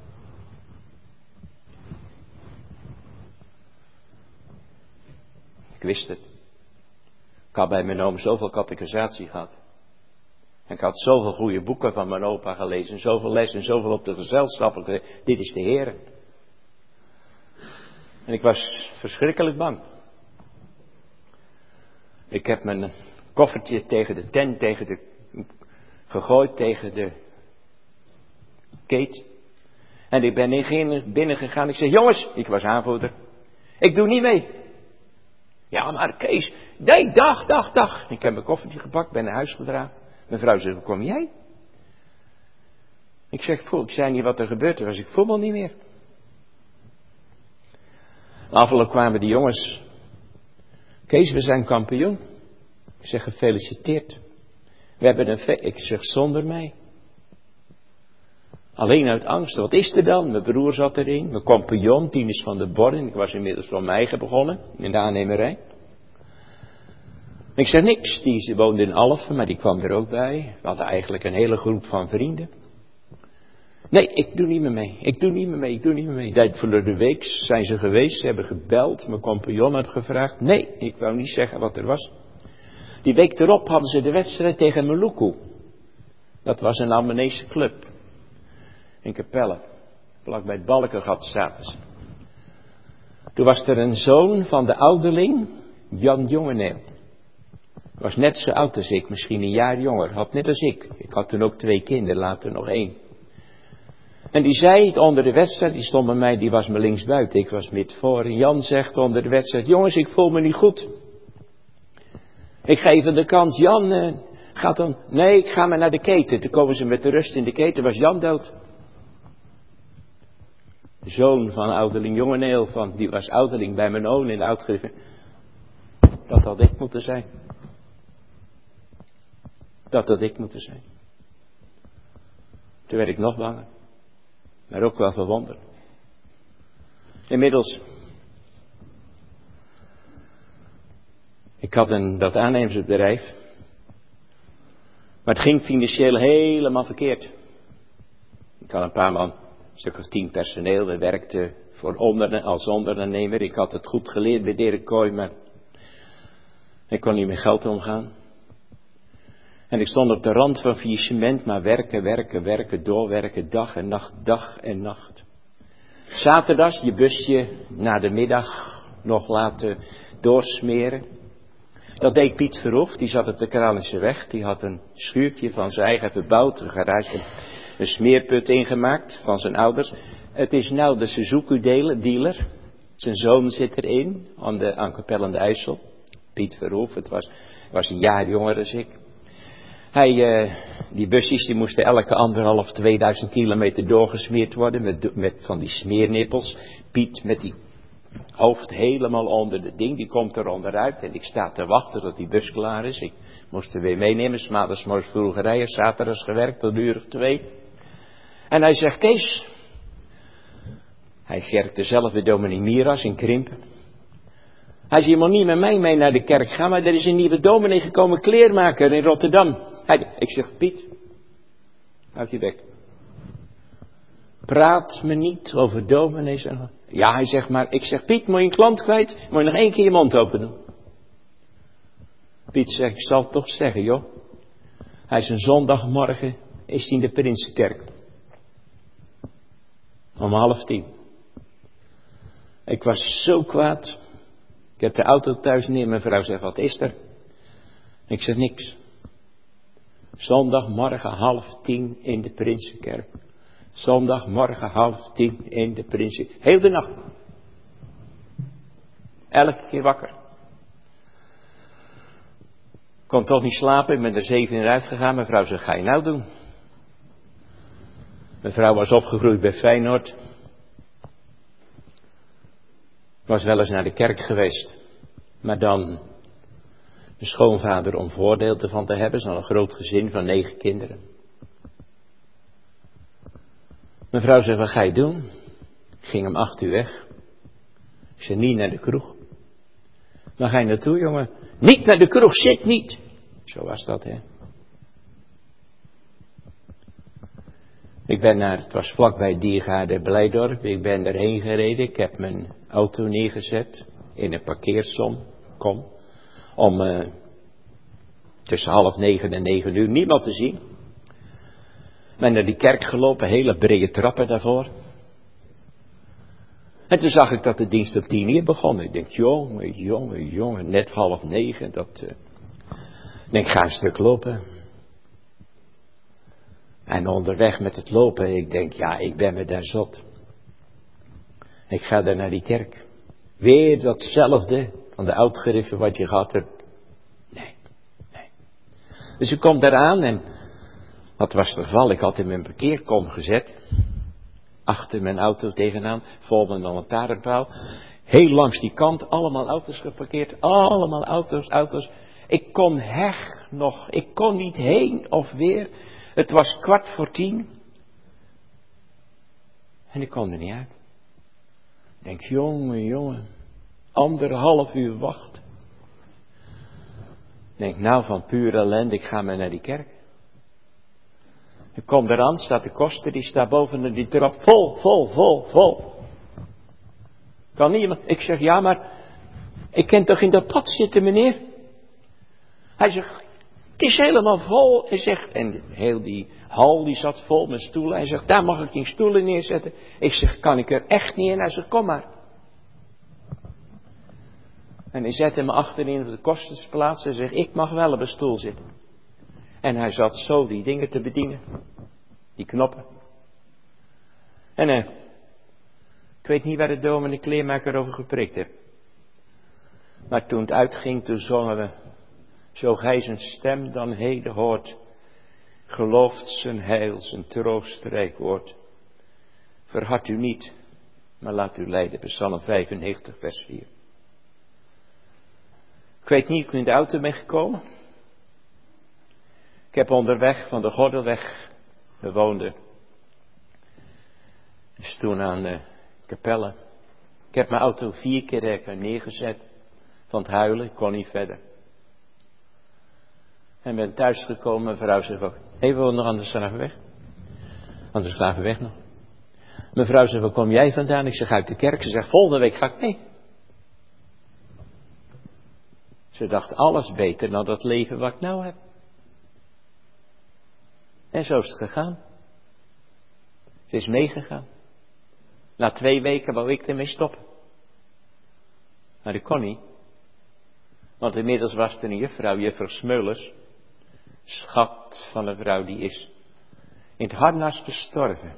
Ik wist het. Ik had bij mijn oom zoveel catechisatie gehad. En ik had zoveel goede boeken van mijn opa gelezen. Zoveel lessen, zoveel op de gezelschappen. Dit is de Heer. En ik was verschrikkelijk bang. Ik heb mijn koffertje tegen de tent, tegen de, gegooid tegen de keet. En ik ben in binnen gegaan. Ik zeg, jongens, ik was aanvoerder. Ik doe niet mee. Ja, maar Kees, nee, dag, dag, dag. Ik heb mijn koffertje gepakt, ben naar huis gedragen. Mijn vrouw zegt, hoe kom jij? Ik zeg, voel, ik zei niet wat er gebeurd was. Ik voetbal niet meer. Afgelopen kwamen die jongens. Kees, we zijn kampioen. Ik zeg, gefeliciteerd. We hebben een fe- Ik zeg, zonder mij. Alleen uit angst. Wat is er dan? Mijn broer zat erin. Mijn compagnon, Tinus van der Borden. Ik was inmiddels van mijn eigen begonnen. In de aannemerij. Ik zeg niks. Die woonde in Alphen, maar die kwam er ook bij. We hadden eigenlijk een hele groep van vrienden. Nee, ik doe niet meer mee. Ik doe niet meer mee. Ik doe niet meer mee. Dat voor de week zijn ze geweest. Ze hebben gebeld. Mijn compagnon had gevraagd. Nee, ik wou niet zeggen wat er was. Die week erop hadden ze de wedstrijd tegen Maluku. Dat was een Albanese club. In Capelle. Vlak bij het Balkengat zaten ze. Toen was er een zoon van de ouderling. Jan Jongeneel. Was net zo oud als ik. Misschien een jaar jonger. Had net als ik. Ik had toen ook twee kinderen. Later nog één. En die zei onder de wedstrijd, die stond bij mij, die was me linksbuiten, ik was midden voor. En Jan zegt onder de wedstrijd, jongens, ik voel me niet goed. Ik geef hem de kans, Jan uh, gaat dan, nee, ik ga maar naar de keten. Toen komen ze met de rust in de keten, was Jan dood. De zoon van ouderling Jongeneel, van, die was ouderling bij mijn oom in de oudgriffen. Dat had ik moeten zijn. Dat had ik moeten zijn. Toen werd ik nog banger. Maar ook wel verwonderd. Inmiddels. Ik had een, dat aannemersbedrijf. Maar het ging financieel helemaal verkeerd. Ik had een paar man, een stuk of tien personeel. We werkten voor onder, als ondernemer. Ik had het goed geleerd bij Dirk Kooi, maar ik kon niet met geld omgaan. En ik stond op de rand van faillissement, maar werken, werken, werken, doorwerken, dag en nacht, dag en nacht. Zaterdags je busje na de middag nog laten doorsmeren. Dat deed Piet Verhoef, die zat op de Kralische weg. Die had een schuurtje van zijn eigen verbouwd, een garage, een smeerput ingemaakt van zijn ouders. Het is nou de Suzuki dealer. Zijn zoon zit erin, aan de aan Capelle aan de IJssel. Piet Verhoef, het was, was een jaar jonger dan ik. Hij, uh, die busjes die moesten elke anderhalf, tweeduizend kilometer doorgesmeerd worden met, met van die smeernippels. Piet met die hoofd helemaal onder de ding, die komt er onderuit en ik sta te wachten tot die bus klaar is. Ik moest er weer meenemen, 's maandags morgens vroeg rijden, zaterdags gewerkt tot een uur of twee. En hij zegt, Kees, hij kerkte zelf bij dominee Miras in Krimpen. Hij zei, je moet niet met mij mee naar de kerk gaan, maar er is een nieuwe dominee gekomen, kleermaker in Rotterdam. Hij, ik zeg, Piet, houd je bek. Praat me niet over dominees. En... Ja, hij zegt maar, ik zeg, Piet, moet je een klant kwijt, moet je nog één keer je mond open doen. Piet zegt, ik zal het toch zeggen, joh. Hij is een zondagmorgen, is hij in de Prinsenkerk. Om half tien. Ik was zo kwaad. Ik heb de auto thuis neer, mijn vrouw zegt, wat is er? Ik zeg, niks. Zondagmorgen half tien in de Prinsenkerk. Zondagmorgen half tien in de Prinsen. Heel de nacht. Elke keer wakker. Kon toch niet slapen. Ik ben er zeven uur uitgegaan. Mijn vrouw zegt, ga je nou doen? Mijn vrouw was opgegroeid bij Feyenoord. Was wel eens naar de kerk geweest. Maar dan een schoonvader om voordeel ervan te hebben. Ze had een groot gezin van negen kinderen. Mijn vrouw zegt, wat ga je doen? Ik ging om acht uur weg. Ik zei, niet naar de kroeg. Waar ga je naartoe, jongen? Niet naar de kroeg, zit niet. Zo was dat, hè. Ik ben naar, het was vlakbij Diergaarde Blijdorp. Ik ben erheen gereden. Ik heb mijn auto neergezet in een parkeersom. Kom. Om uh, tussen half negen en negen uur niemand te zien. Ik ben naar die kerk gelopen, hele brede trappen daarvoor. En toen zag ik dat de dienst op tien uur begon. Ik denk, jongen, jongen, jongen, net half negen. Dat, uh... Ik denk, ga een stuk lopen. En onderweg met het lopen, ik denk, ja, ik ben me daar zot. Ik ga daar naar die kerk. Weer datzelfde van de oudgeriffen wat je gehad hebt. Nee, nee. Dus ik kom daar aan en wat was het geval? Ik had in mijn parkeerkom gezet. Achter mijn auto tegenaan, vol met een lantaarnpaal. Heel langs die kant, allemaal auto's geparkeerd. Allemaal auto's, auto's. Ik kon heg nog, ik kon niet heen of weer. Het was kwart voor tien. En ik kon er niet uit. Ik denk, jongen, jongen. Anderhalf uur wacht. Ik denk, nou van pure ellende, ik ga maar naar die kerk. Ik kom eraan, staat de koster, die staat boven die trap. Vol, vol, vol, vol. Kan niemand. Ik zeg, ja maar, ik kan toch in dat pad zitten, meneer? Hij zegt, het is helemaal vol. Hij zegt, en heel die hal die zat vol met stoelen. Hij zegt, daar mag ik geen stoelen neerzetten. Ik zeg, kan ik er echt niet in? Hij zegt, kom maar. En hij zette me achterin op de kostersplaats. Hij zegt, ik mag wel op een stoel zitten. En hij zat zo die dingen te bedienen. Die knoppen. En uh, ik weet niet waar de dominee Kleermaker over geprikt heeft. Maar toen het uitging, toen zongen we. Zo gij zijn stem dan heden hoort. Gelooft zijn heil, zijn troostrijk woord. Verhard u niet, maar laat u leiden. Psalm vijfennegentig vers vier. Ik weet niet hoe ik in de auto ben gekomen. Ik heb onderweg van de Gordelweg gewoond. Dus toen aan de Capelle. Ik heb mijn auto vier keer neergezet. Van het huilen, ik kon niet verder. En ben thuisgekomen, mijn vrouw zegt ook, hé, we wonen nog aan de Slavenweg. Aan de Slavenweg nog. Mijn vrouw zegt, waar kom jij vandaan? Ik zeg, uit de kerk. Ze zegt, volgende week ga ik mee. Ze dacht, alles beter dan dat leven wat ik nou heb. En zo is het gegaan. Ze is meegegaan. Na twee weken wou ik ermee stoppen. Maar dat kon niet. Want inmiddels was er een juffrouw, juffrouw Smeulers. Schat van een vrouw die is in het harnas gestorven.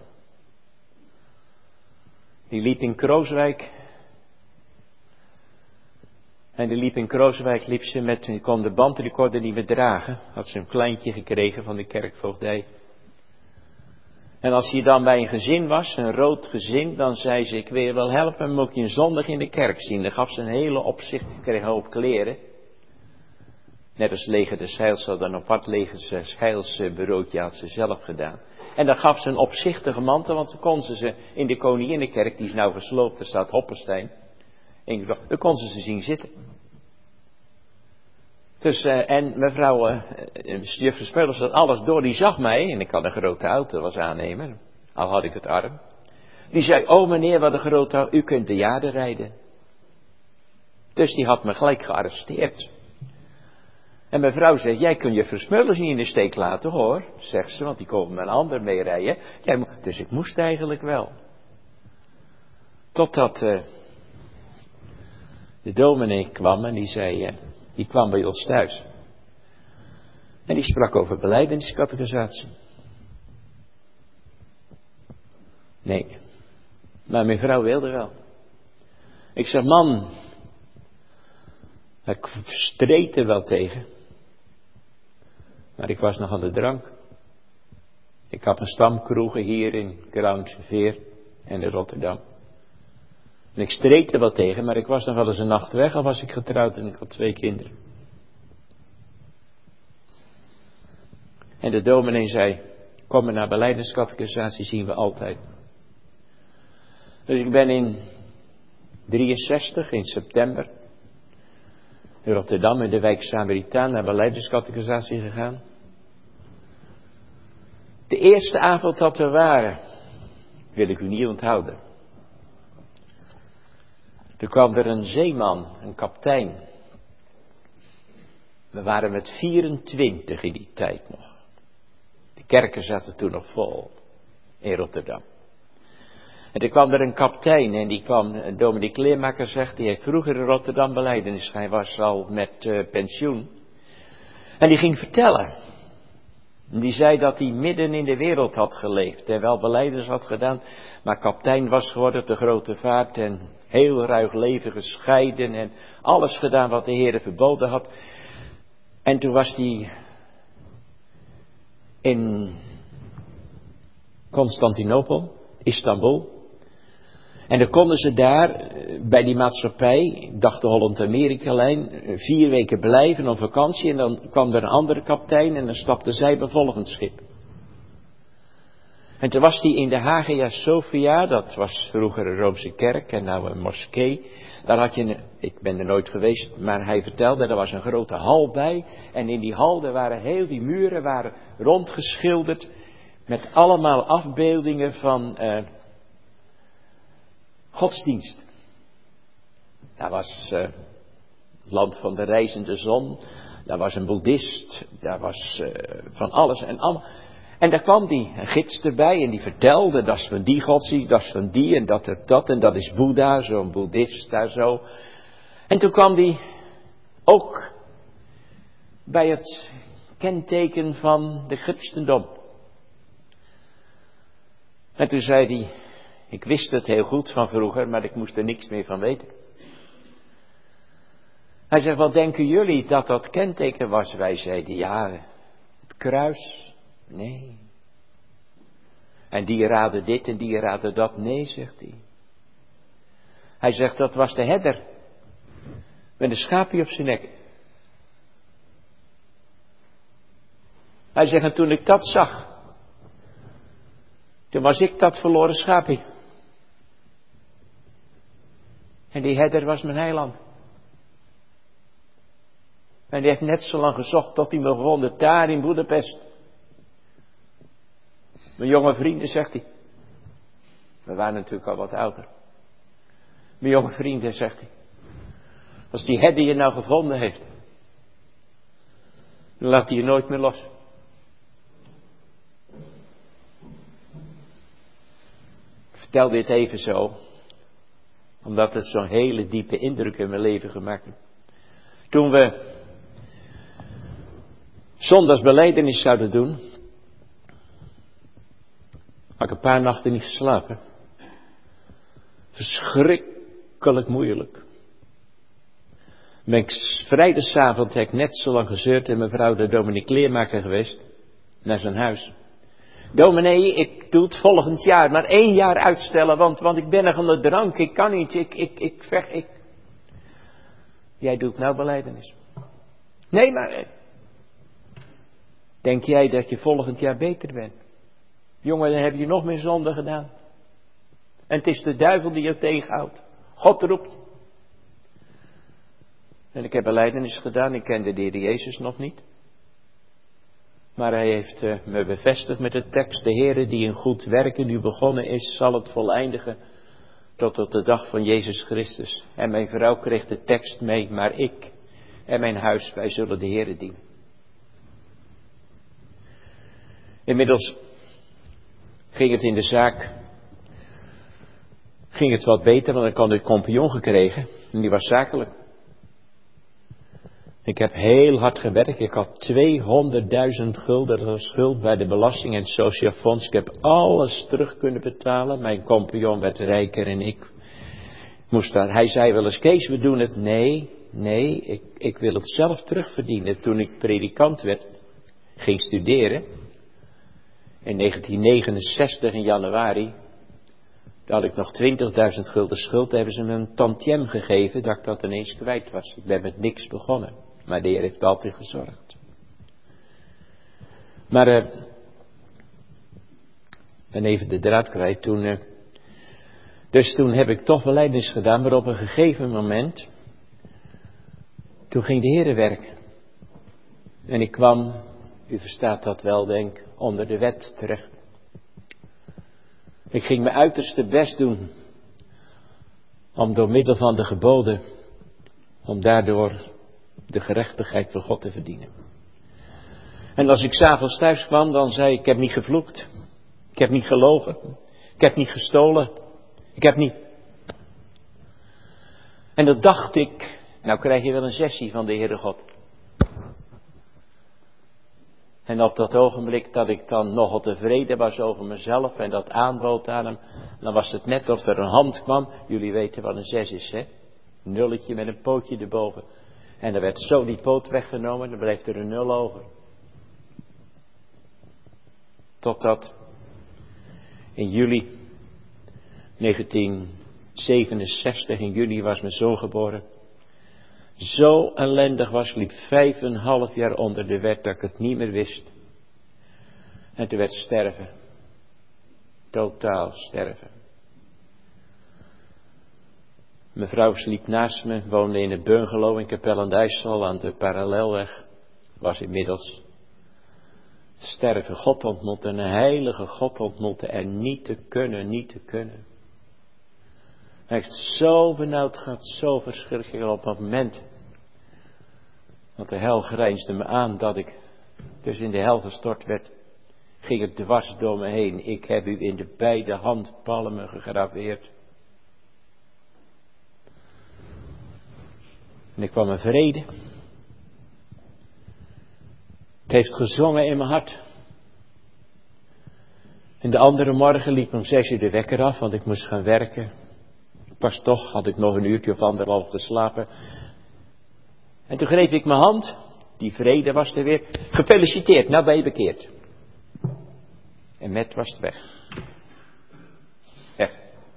Die liep in Krooswijk. En die liep in Krooswijk, liep ze met, die kon de bandrecorder niet meer dragen. Had ze een kleintje gekregen van de kerkvoogdij. En als hij dan bij een gezin was, een rood gezin, dan zei ze, ik wil je wel helpen, maar moet je een zondag in de kerk zien. Dan gaf ze een hele opzicht, kreeg een hoop kleren. Net als leger des Heils had een apart leger des Heils bureautje had ze zelf gedaan. En dan gaf ze een opzichtige mantel, want ze kon ze ze in de Koninginnenkerk, die is nou gesloopt, er staat Hoppenstein. Dan kon ze ze zien zitten. Dus, uh, en mevrouw, uh, juffrouw Smeulers had alles door, die zag mij, en ik had een grote auto, was aannemer, al had ik het arm. Die zei, oh meneer, wat een grote auto, u kunt de jaren rijden. Dus die had me gelijk gearresteerd. En mijn vrouw zei, jij kunt juffrouw Smeulers niet in de steek laten hoor, zegt ze, want die komen met een ander mee rijden. Jij mo- dus ik moest eigenlijk wel. Totdat uh, de dominee kwam en die zei, uh, die kwam bij ons thuis. En die sprak over belijdeniscatechisatie. Nee. Maar mijn vrouw wilde wel. Ik zeg, man, ik streed er wel tegen. Maar ik was nog aan de drank. Ik had een stamkroegen hier in Kraunsveer en in Rotterdam. En ik streed er wel tegen, maar ik was nog wel eens een nacht weg, al was ik getrouwd en ik had twee kinderen. En de dominee zei, kom maar naar belijdeniscatechisatie, zien we altijd. Dus ik ben in drieënzestig, in september, in Rotterdam in de wijk Samaritaan naar belijdeniscatechisatie gegaan. De eerste avond dat we waren, wil ik u niet onthouden. Toen kwam er een zeeman, een kapitein. We waren met vierentwintig in die tijd nog. De kerken zaten toen nog vol in Rotterdam. En toen kwam er een kapitein en die kwam, dominee Kleermaker zegt, die heeft vroeger in Rotterdam belijdenis. Hij was al met uh, pensioen. En die ging vertellen. Die zei dat hij midden in de wereld had geleefd en wel belijdenis had gedaan, maar kapitein was geworden op de grote vaart en heel ruig leven gescheiden en alles gedaan wat de Heer verboden had. En toen was hij in Constantinopel, Istanbul. En dan konden ze daar bij die maatschappij, ik dacht de Holland-Amerika-lijn, vier weken blijven op vakantie. En dan kwam er een andere kapitein en dan stapte zij bij volgend schip. En toen was hij in de Hagia Sophia, dat was vroeger een Roomse kerk en nou een moskee. Daar had je, een, ik ben er nooit geweest, maar hij vertelde, er was een grote hal bij. En in die hal, daar waren heel die muren waren rondgeschilderd met allemaal afbeeldingen van uh, godsdienst. Daar was uh, het land van de reizende zon, daar was een boeddhist, daar was uh, van alles en allemaal. En daar kwam die, een gids erbij en die vertelde, dat is van die godsdienst, dat is van die en dat is dat en dat is Boeddha, zo'n boeddhist daar zo. En toen kwam die ook bij het kenteken van de christendom. En toen zei hij, ik wist het heel goed van vroeger, maar ik moest er niks meer van weten. Hij zegt, wat denken jullie dat dat kenteken was? Wij zeiden, ja, het kruis. Nee. En die raadde dit en die raadde dat. Nee, zegt hij. Hij zegt, dat was de herder. Met een schaapje op zijn nek. Hij zegt, en toen ik dat zag, toen was ik dat verloren schaapje. En die herder was mijn heiland. En die heeft net zo lang gezocht tot hij me gevonden daar in Boedapest. Mijn jonge vrienden, zegt hij. We waren natuurlijk al wat ouder. Mijn jonge vrienden, zegt hij. Als die herder je nou gevonden heeft, dan laat hij je nooit meer los. Ik vertel dit even zo, omdat het zo'n hele diepe indruk in mijn leven gemaakt heeft. Toen we zondagsbelijdenis zouden doen, had ik een paar nachten niet geslapen. Verschrikkelijk moeilijk. Ben ik vrijdagavond heb ik net zo lang gezeurd en mevrouw de dominee Kleermaker geweest. Naar zijn huis. Dominee, ik doe het volgend jaar, maar één jaar uitstellen, want, want ik ben nog aan de drank, ik kan niet, ik, ik, ik vecht, ik. Jij doet nou belijdenis. Nee, maar, denk jij dat je volgend jaar beter bent? Jongen, dan heb je nog meer zonde gedaan. En het is de duivel die je tegenhoudt. God roept. En ik heb belijdenis gedaan, ik kende de Heer Jezus nog niet. Maar hij heeft uh, me bevestigd met de tekst. De Heere die een goed werk nu begonnen is, zal het voleindigen tot op de dag van Jezus Christus. En mijn vrouw kreeg de tekst mee, maar ik en mijn huis, wij zullen de Heere dienen. Inmiddels ging het in de zaak, ging het wat beter, want ik had een compagnon gekregen en die was zakelijk. Ik heb heel hard gewerkt. Ik had tweehonderdduizend gulden schuld bij de belasting en het sociaal fonds. Ik heb alles terug kunnen betalen. Mijn compagnon werd rijker en ik moest daar. Hij zei wel eens, Kees, we doen het. Nee, nee, ik, ik wil het zelf terugverdienen. Toen ik predikant werd, ging studeren. In negentien negenenzestig in januari. Daar had ik nog twintigduizend gulden schuld. Daar hebben ze me een tantiem gegeven dat ik dat ineens kwijt was. Ik ben met niks begonnen. Maar de Heer heeft altijd gezorgd. Maar, uh, ik ben even de draad kwijt. Toen, uh, dus toen heb ik toch belijdenis gedaan. Maar op een gegeven moment, toen ging de Heer werken. En ik kwam, u verstaat dat wel denk, onder de wet terecht. Ik ging mijn uiterste best doen. Om door middel van de geboden, om daardoor de gerechtigheid van God te verdienen. En als ik 's avonds thuis kwam, dan zei ik, ik heb niet gevloekt. Ik heb niet gelogen. Ik heb niet gestolen. Ik heb niet... En dan dacht ik, nou krijg je wel een sessie van de Heere God. En op dat ogenblik dat ik dan nogal tevreden was over mezelf en dat aanbood aan hem, dan was het net of er een hand kwam. Jullie weten wat een zes is, hè? Een nulletje met een pootje erboven. En er werd zo die poot weggenomen, dan bleef er een nul over. Totdat in juli negentien zevenenzestig, in juni was mijn zoon geboren. Zo ellendig was, liep vijf en een half jaar onder de wet dat ik het niet meer wist. En toen werd sterven. Totaal sterven. Mijn vrouw sliep naast me, woonde in een bungalow in Kapel aan de IJssel aan de parallelweg. Was inmiddels sterven. God ontmoeten, een heilige God ontmoeten en niet te kunnen, niet te kunnen. Hij heeft zo benauwd gehad, zo verschrikkelijk op het moment. Want de hel grijnsde me aan dat ik dus in de hel gestort werd. Ging het dwars door me heen. Ik heb u in de beide handpalmen gegraveerd. En ik kwam in vrede. Het heeft gezongen in mijn hart. En de andere morgen liep om zes uur de wekker af, want ik moest gaan werken. Pas toch had ik nog een uurtje of anderhalf geslapen. En toen greep ik mijn hand. Die vrede was er weer. Gefeliciteerd, nou ben je bekeerd. En met was het weg. Weg.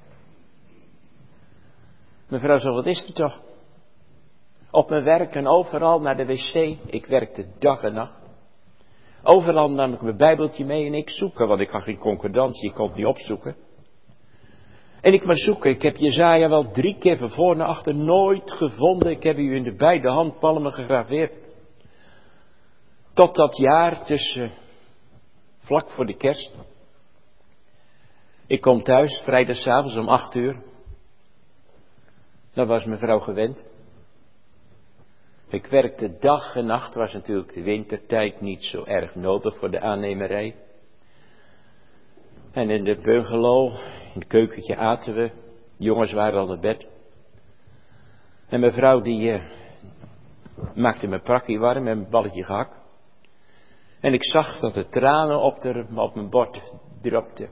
Mevrouw zei, wat is er toch? Op mijn werk en overal naar de wc. Ik werkte dag en nacht. Overal nam ik mijn bijbeltje mee en ik zoeken. Want ik had geen concordantie, ik kon het niet opzoeken. En ik maar zoeken. Ik heb Jesaja wel drie keer van voor naar achter nooit gevonden. Ik heb u in de beide handpalmen gegraveerd. Tot dat jaar tussen, vlak voor de kerst. Ik kom thuis, vrijdagavond om acht uur. Dat was mijn vrouw gewend. Ik werkte dag en nacht, was natuurlijk de wintertijd niet zo erg nodig voor de aannemerij. En in de bungalow, in het keukentje aten we. De jongens waren al naar bed. En mijn vrouw die uh, maakte mijn prakkie warm met een balletje gehakt. En ik zag dat de tranen op, de, op mijn bord dropten.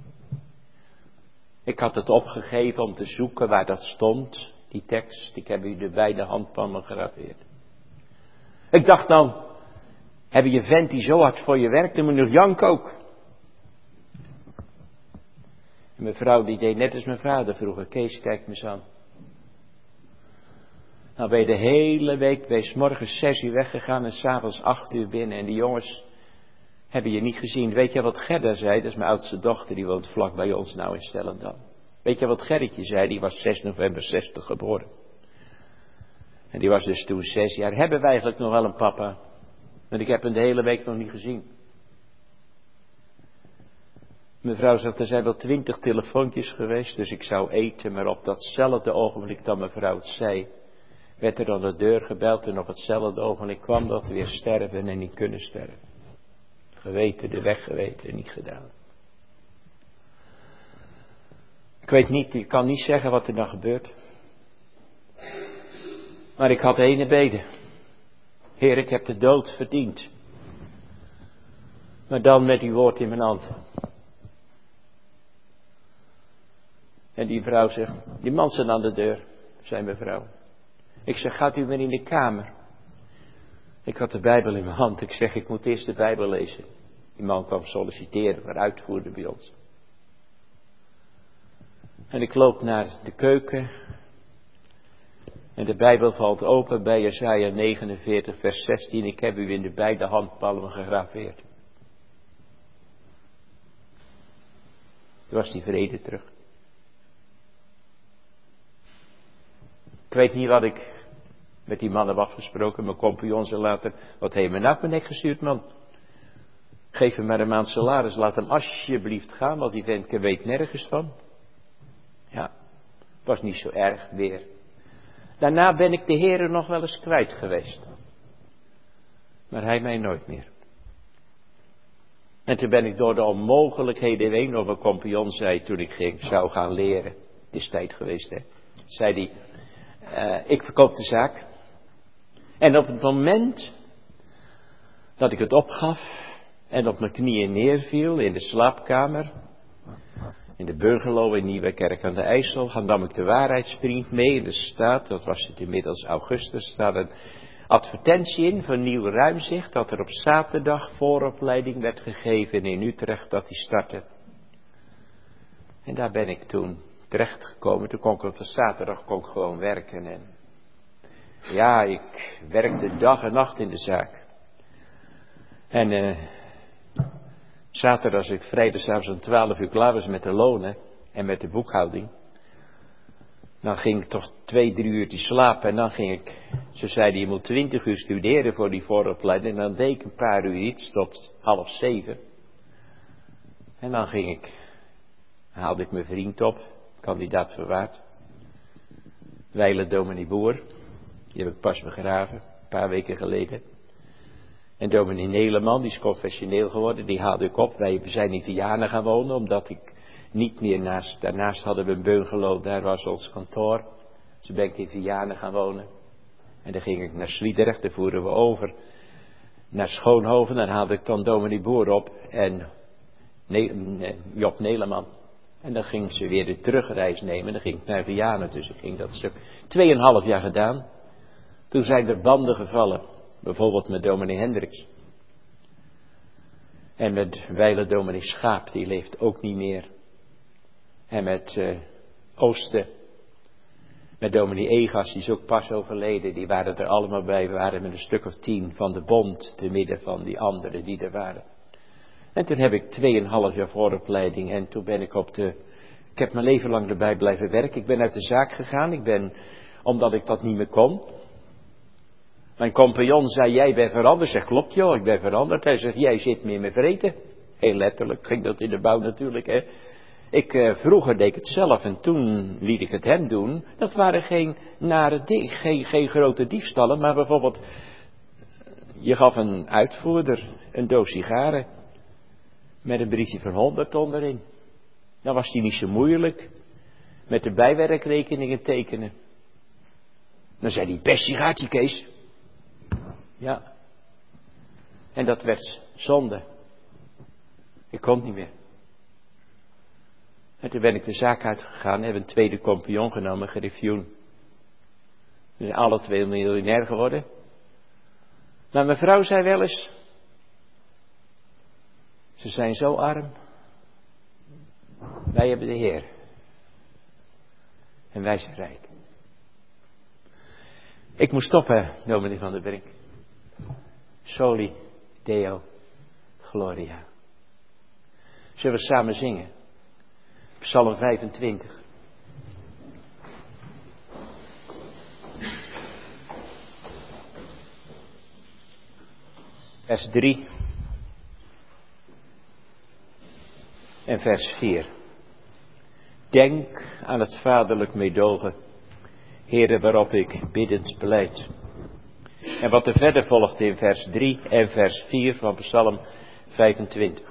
Ik had het opgegeven om te zoeken waar dat stond, die tekst. Ik heb u de beide handpalmen gegraveerd. Ik dacht dan, heb je vent die zo hard voor je werkt, dan moet je nog janken ook. En mijn vrouw die deed net als mijn vader vroeger. Kees, kijk me eens aan. Nou ben je de hele week, ben je 's morgens zes uur weggegaan en 's avonds acht uur binnen. En die jongens hebben je niet gezien. Weet je wat Gerda zei? Dat is mijn oudste dochter, die woont vlak bij ons nou in Stellendam. Weet je wat Gerritje zei? Die was zes november zestig geboren. En die was dus toen zes jaar. Hebben wij eigenlijk nog wel een papa? Want ik heb hem de hele week nog niet gezien. Mevrouw zegt, er zijn wel twintig telefoontjes geweest, dus ik zou eten. Maar op datzelfde ogenblik dat mevrouw het zei, werd er aan de deur gebeld. En op hetzelfde ogenblik kwam dat weer sterven en niet kunnen sterven. Geweten, de weg geweten, niet gedaan. Ik weet niet, ik kan niet zeggen wat er dan gebeurt. Maar ik had ene beden. Heer, ik heb de dood verdiend. Maar dan met uw woord in mijn hand. En die vrouw zegt, die man staat aan de deur, zei mijn vrouw. Ik zeg, gaat u maar in de kamer. Ik had de Bijbel in mijn hand. Ik zeg, ik moet eerst de Bijbel lezen. Die man kwam solliciteren voor uitvoerder bij ons. En ik loop naar de keuken. En de Bijbel valt open bij Jesaja negenenveertig vers zestien. Ik heb u in de beide handpalmen gegraveerd. Toen was die vrede terug. Ik weet niet wat ik met die man heb afgesproken. Mijn compagnon zei later, wat heeft me nou op mijn nek gestuurd, man? Geef hem maar een maand salaris, laat hem alsjeblieft gaan, want die vent weet nergens van. Ja, was niet zo erg weer. Daarna ben ik de Heere nog wel eens kwijt geweest. Maar hij mij nooit meer. En toen ben ik door de onmogelijkheden heen, of een compagnon zei toen ik ging, zou gaan leren. Het is tijd geweest, hè. Zei hij, uh, ik verkoop de zaak. En op het moment dat ik het opgaf en op mijn knieën neerviel in de slaapkamer, in de Burgerlo in Nieuwekerk aan de IJssel, nam ik de waarheidsbrief mee in de staat, dat was het inmiddels augustus, staat een advertentie in van Nieuw Ruimzicht, dat er op zaterdag vooropleiding werd gegeven in Utrecht, dat die startte. En daar ben ik toen terechtgekomen, toen kon ik op de zaterdag kon ik gewoon werken. En ja, ik werkte dag en nacht in de zaak. En uh, zaterdag, als ik vrijdagavond om twaalf uur klaar was met de lonen en met de boekhouding, dan ging ik toch twee, drie uurtjes slapen en dan ging ik, ze zeiden je moet twintig uur studeren voor die vooropleiding en dan deed ik een paar uur iets tot half zeven. En dan ging ik, haalde ik mijn vriend op, kandidaat verwaard, Wijle dominee Boer, die heb ik pas begraven, een paar weken geleden. En dominee Neleman, die is confessioneel geworden, die haalde ik op. Wij zijn in Vianen gaan wonen, omdat ik niet meer naast, daarnaast hadden we een bungalow, daar was ons kantoor. Dus ben ik in Vianen gaan wonen. En dan ging ik naar Sliedrecht, daar voeren we over. Naar Schoonhoven, daar haalde ik dan dominee Boer op en ne- Job Neleman. En dan ging ze weer de terugreis nemen, dan ging ik naar Vianen, dus ik ging dat stuk tweeënhalf jaar gedaan. Toen zijn er banden gevallen. Bijvoorbeeld met dominee Hendricks. En met Wijle dominee Schaap, die leeft ook niet meer. En met uh, Oosten. Met dominee Egas, die is ook pas overleden. Die waren er allemaal bij. We waren met een stuk of tien van de bond. Te midden van die anderen die er waren. En toen heb ik tweeënhalf jaar vooropleiding. En toen ben ik op de... Ik heb mijn leven lang erbij blijven werken. Ik ben uit de zaak gegaan. Ik ben, omdat ik dat niet meer kon... Mijn compagnon zei, jij bent veranderd. Zeg, klopt joh, ik ben veranderd. Hij zegt, jij zit meer met vreten. Heel letterlijk, ging dat in de bouw natuurlijk, hè. Ik, uh, vroeger deed ik het zelf en toen liet ik het hem doen. Dat waren geen nare dingen, geen, geen grote diefstallen, maar bijvoorbeeld, je gaf een uitvoerder een doos sigaren met een briefje van honderd onderin. Dan was die niet zo moeilijk met de bijwerkrekeningen tekenen. Dan zei hij, best sigaartje Kees. Ja. En dat werd zonde. Ik kon niet meer. En toen ben ik de zaak uitgegaan, heb een tweede compagnon genomen, Griffioen. We zijn alle twee miljonair geworden. Maar mijn vrouw zei wel eens, ze zijn zo arm. Wij hebben de Heer. En wij zijn rijk. Ik moest stoppen, dominee van der Brink. Soli Deo Gloria. Zullen we samen zingen? Psalm vijfentwintig. Vers drie. En vers vier. Denk aan het vaderlijk meedogen, Heere, waarop ik biddend beleid. En wat er verder volgt in vers drie en vers vier van Psalm vijfentwintig.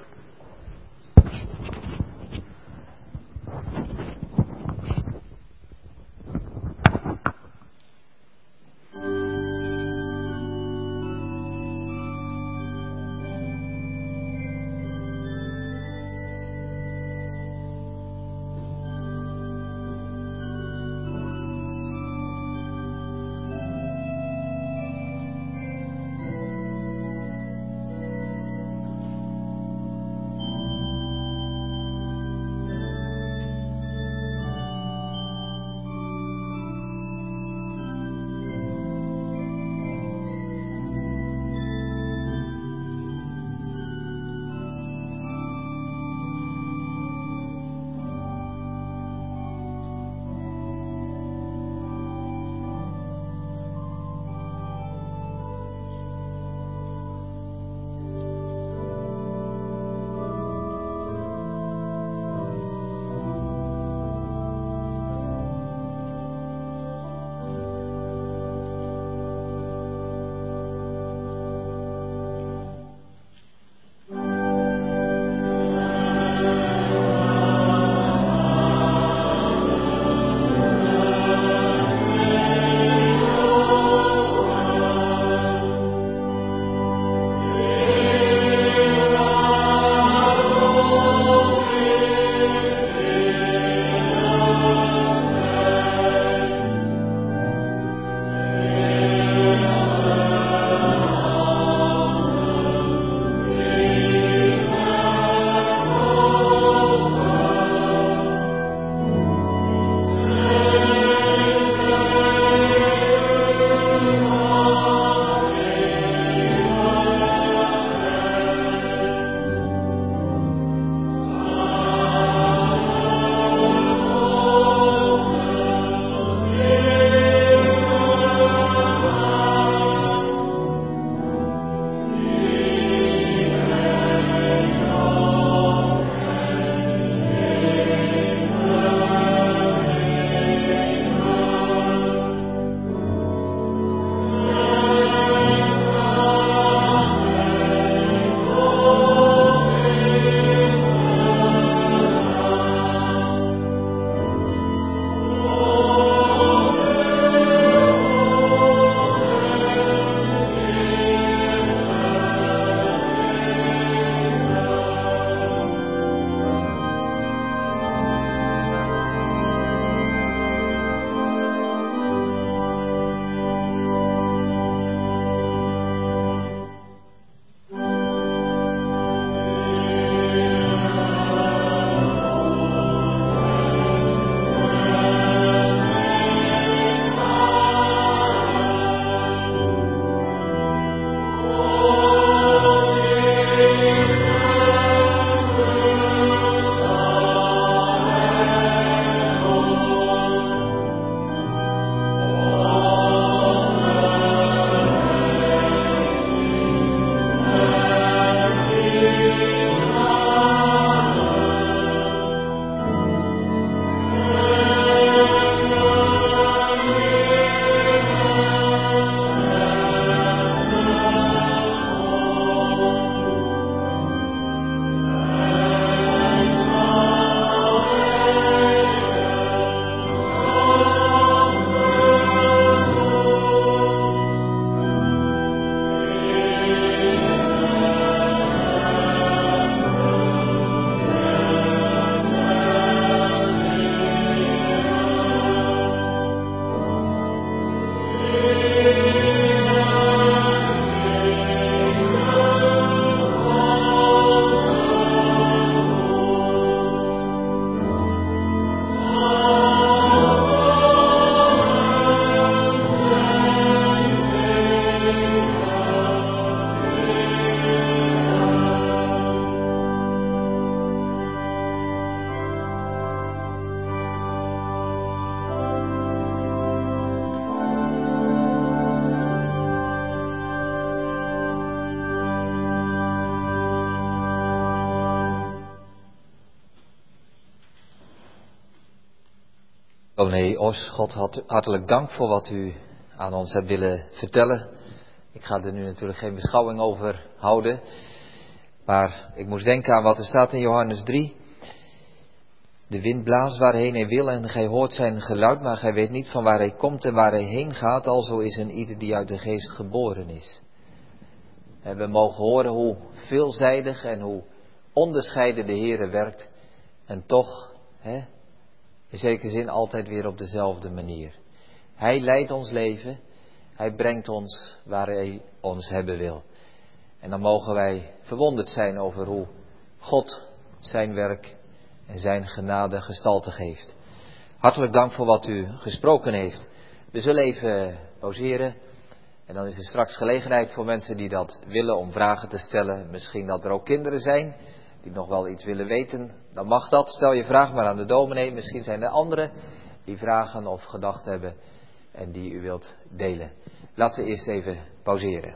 Dominee Os, God hartelijk dank voor wat u aan ons hebt willen vertellen. Ik ga er nu natuurlijk geen beschouwing over houden. Maar ik moest denken aan wat er staat in Johannes drie. De wind blaast waarheen hij wil en gij hoort zijn geluid, maar gij weet niet van waar hij komt en waar hij heen gaat. Alzo is een ieder die uit de geest geboren is. En we mogen horen hoe veelzijdig en hoe onderscheiden de Heere werkt. En toch, hè, in zekere zin altijd weer op dezelfde manier. Hij leidt ons leven. Hij brengt ons waar hij ons hebben wil. En dan mogen wij verwonderd zijn over hoe God zijn werk en zijn genade gestalte geeft. Hartelijk dank voor wat u gesproken heeft. We zullen even pauzeren. En dan is er straks gelegenheid voor mensen die dat willen om vragen te stellen. Misschien dat er ook kinderen zijn die nog wel iets willen weten. Dan mag dat. Stel je vraag maar aan de dominee. Misschien zijn er anderen die vragen of gedachten hebben en die u wilt delen. Laten we eerst even pauzeren.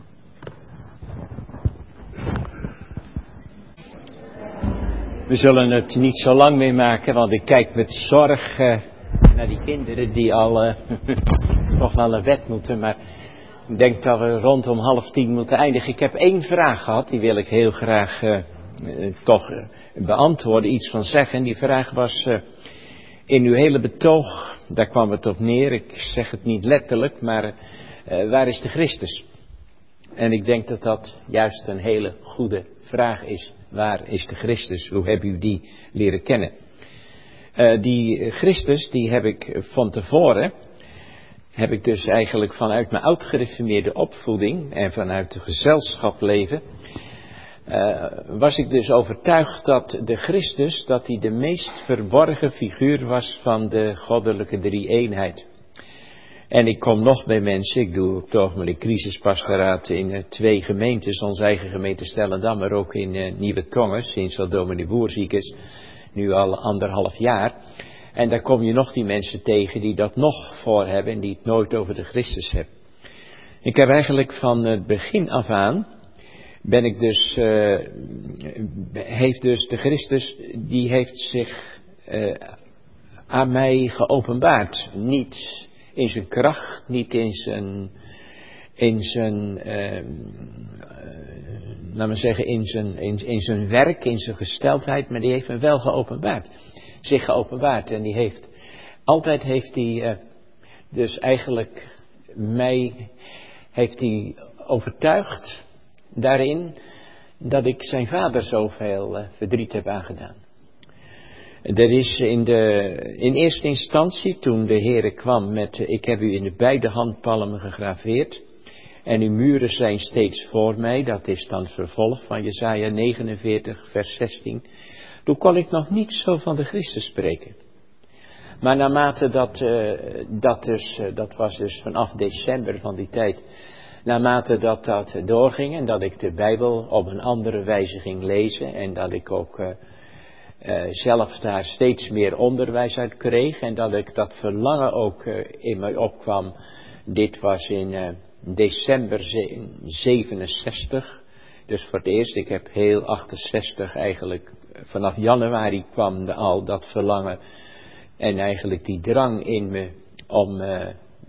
We zullen het niet zo lang meer maken, want ik kijk met zorg uh, naar die kinderen die al uh, toch wel naar bed moeten. Maar ik denk dat we rondom half tien moeten eindigen. Ik heb één vraag gehad, die wil ik heel graag uh, uh, toch uh, beantwoorden, iets van zeggen. Die vraag was uh, in uw hele betoog, daar kwam het op neer. Ik zeg het niet letterlijk, maar uh, waar is de Christus? En ik denk dat dat juist een hele goede vraag is. Waar is de Christus? Hoe heb u die leren kennen? Uh, die Christus, die heb ik van tevoren, heb ik dus eigenlijk vanuit mijn oud-gereformeerde opvoeding en vanuit de gezelschapsleven, uh, was ik dus overtuigd dat de Christus, dat hij de meest verborgen figuur was van de goddelijke drie-eenheid. En ik kom nog bij mensen, ik doe op het ogenblik crisispastoraat in uh, twee gemeentes, onze eigen gemeente Stellendam, maar ook in uh, Nieuwe Tongen, sinds dat dominee Boer ziek is, nu al anderhalf jaar. En daar kom je nog die mensen tegen die dat nog voor hebben en die het nooit over de Christus hebben. Ik heb eigenlijk van het begin af aan, ben ik dus, uh, heeft dus de Christus, die heeft zich uh, aan mij geopenbaard. Niet in zijn kracht, niet in zijn, in zijn, uh, uh, laten we zeggen, in zijn, in, in zijn werk, in zijn gesteldheid, maar die heeft me wel geopenbaard. Zich geopenbaard en die heeft, altijd heeft hij, uh, dus eigenlijk mij, heeft hij overtuigd daarin dat ik zijn vader zoveel uh, verdriet heb aangedaan. Er is in, de, in eerste instantie, toen de Heere kwam met, ik heb u in de beide handpalmen gegraveerd en uw muren zijn steeds voor mij, dat is dan het vervolg van Jesaja negenenveertig vers zestien, toen kon ik nog niet zo van de Christus spreken. Maar naarmate dat, uh, dat dus, uh, dat was dus vanaf december van die tijd, naarmate dat dat doorging en dat ik de Bijbel op een andere wijze ging lezen en dat ik ook uh, Uh, zelf daar steeds meer onderwijs uit kreeg en dat ik dat verlangen ook uh, in mij opkwam. Dit was in uh, december zevenenzestig, dus voor het eerst, ik heb heel achtenzestig eigenlijk, vanaf januari kwam de, al dat verlangen en eigenlijk die drang in me om uh,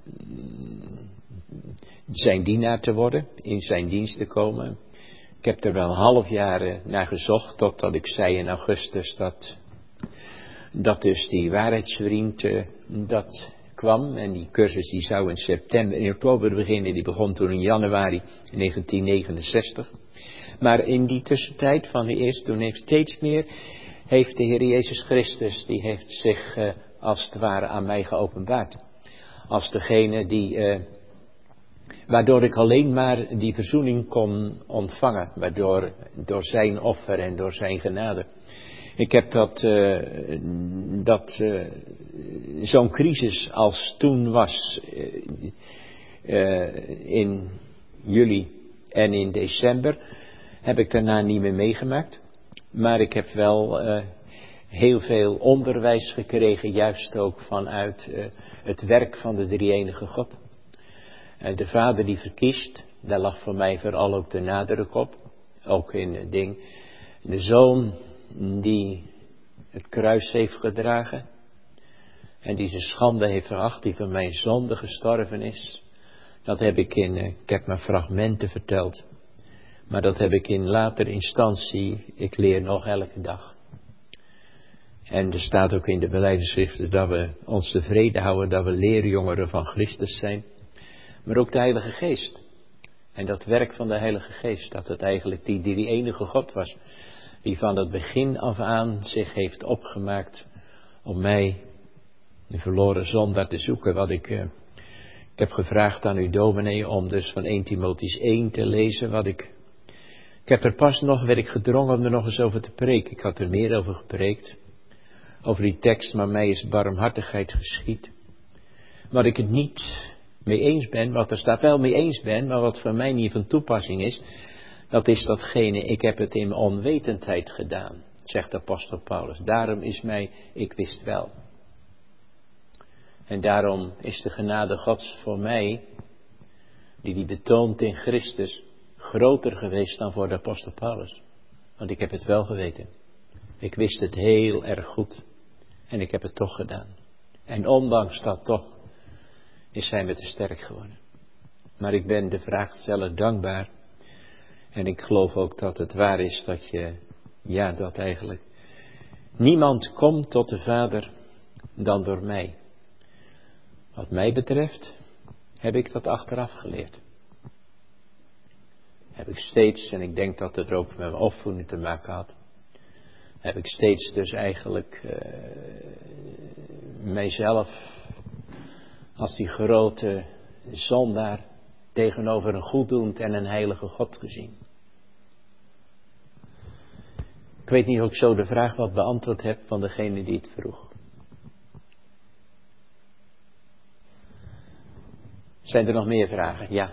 zijn dienaar te worden, in zijn dienst te komen. Ik heb er wel een half jaar naar gezocht, totdat ik zei in augustus dat, dat dus die waarheidsvriend uh, dat kwam. En die cursus die zou in september, in oktober beginnen, die begon toen in januari negentien negenenzestig. Maar in die tussentijd van de eerste, toen heeft steeds meer, heeft de Heer Jezus Christus, die heeft zich uh, als het ware aan mij geopenbaard. Als degene die... Uh, Waardoor ik alleen maar die verzoening kon ontvangen. Waardoor, door zijn offer en door zijn genade. Ik heb dat, uh, dat uh, zo'n crisis als toen was uh, uh, in juli en in december, heb ik daarna niet meer meegemaakt. Maar ik heb wel uh, heel veel onderwijs gekregen, juist ook vanuit uh, het werk van de drie-enige God. De Vader die verkiest, daar lag voor mij vooral ook de nadruk op. Ook in het ding. De Zoon die het kruis heeft gedragen. En die zijn schande heeft veracht, die van mijn zonde gestorven is. Dat heb ik in, ik heb maar fragmenten verteld. Maar dat heb ik in latere instantie, ik leer nog elke dag. En er staat ook in de belijdenschriften dat we ons tevreden houden dat we leerjongeren van Christus zijn. Maar ook de Heilige Geest. En dat werk van de Heilige Geest, dat het eigenlijk die, die, die enige God was. Die van het begin af aan zich heeft opgemaakt om mij, een verloren zondaar, te zoeken. Wat ik, uh, ik heb gevraagd aan uw dominee om dus van Eerste Timotheüs één te lezen. Wat ik, ik heb er pas nog, werd ik gedrongen om er nog eens over te preken. Ik had er meer over gepreekt. Over die tekst, maar mij is barmhartigheid geschied. Wat ik het niet mee eens ben, wat er staat wel mee eens ben, maar wat voor mij niet van toepassing is, dat is datgene, ik heb het in onwetendheid gedaan, zegt apostel Paulus. Daarom is mij, ik wist wel. En daarom is de genade Gods voor mij, die die betoont in Christus, groter geweest dan voor de apostel Paulus. Want ik heb het wel geweten. Ik wist het heel erg goed. En ik heb het toch gedaan. En ondanks dat toch, is hij me te sterk geworden. Maar ik ben de vraagsteller dankbaar. En ik geloof ook dat het waar is dat je, ja dat eigenlijk, niemand komt tot de Vader dan door mij. Wat mij betreft, heb ik dat achteraf geleerd. Heb ik steeds, en ik denk dat het er ook met mijn opvoeding te maken had, heb ik steeds dus eigenlijk uh, mijzelf als die grote zondaar tegenover een goeddoend en een heilige God gezien. Ik weet niet of ik zo de vraag wat beantwoord heb van degene die het vroeg. Zijn er nog meer vragen? Ja.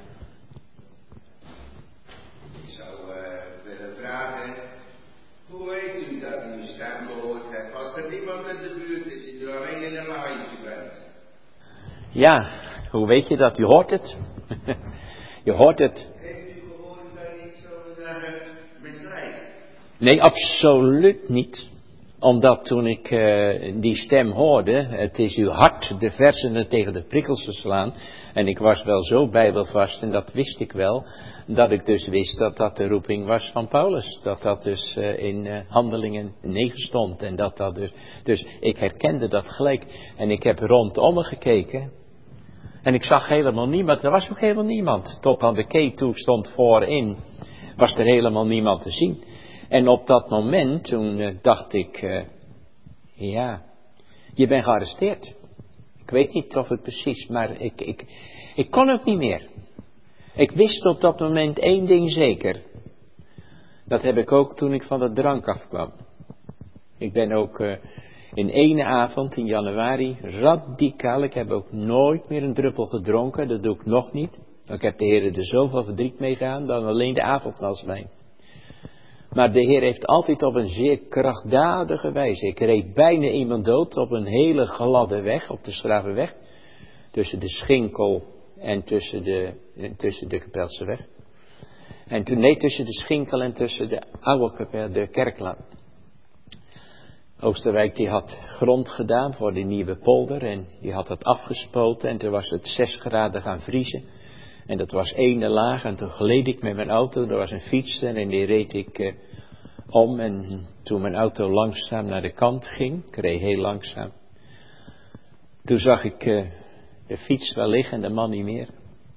Ik zou uh, willen vragen, hoe weet u dat u uw stem gehoord hebt als er niemand in de buurt is, die er alleen in een laantje bent? Ja, hoe weet je dat? U hoort het. Je hoort het. Heeft u gehoord dat ik zo zeggen misleid? Nee, absoluut niet. Omdat toen ik uh, die stem hoorde, het is uw hart de versenen tegen de prikkels te slaan. En ik was wel zo bijbelvast, en dat wist ik wel, dat ik dus wist dat dat de roeping was van Paulus. Dat dat dus uh, in uh, Handelingen negen stond. En dat dat dus, dus ik herkende dat gelijk. En ik heb rondom me gekeken. En ik zag helemaal niemand, er was ook helemaal niemand. Tot aan de kee toe stond voorin, was er helemaal niemand te zien. En op dat moment, toen uh, dacht ik, uh, ja, je bent gearresteerd. Ik weet niet of het precies, maar ik, ik, ik kon ook niet meer. Ik wist op dat moment één ding zeker. Dat heb ik ook toen ik van de drank afkwam. Ik ben ook uh, in ene avond in januari radicaal, ik heb ook nooit meer een druppel gedronken, dat doe ik nog niet. Ik heb de Heer er zoveel verdriet mee gedaan dan alleen de avondmaalswijn. Maar de Heer heeft altijd op een zeer krachtdadige wijze. Ik reed bijna iemand dood op een hele gladde weg, op de Schravenweg. Tussen de Schinkel en tussen de, tussen de Kapelseweg. En toen, nee, tussen de Schinkel en tussen de oude Kapel, de Kerklaan. Oosterwijk die had grond gedaan voor de nieuwe polder en die had het afgespoten en toen was het zes graden gaan vriezen. En dat was ene laag en toen gleed ik met mijn auto, er was een fietser en die reed ik uh, om. En toen mijn auto langzaam naar de kant ging, ik reed heel langzaam. Toen zag ik uh, de fiets wel liggen en de man niet meer.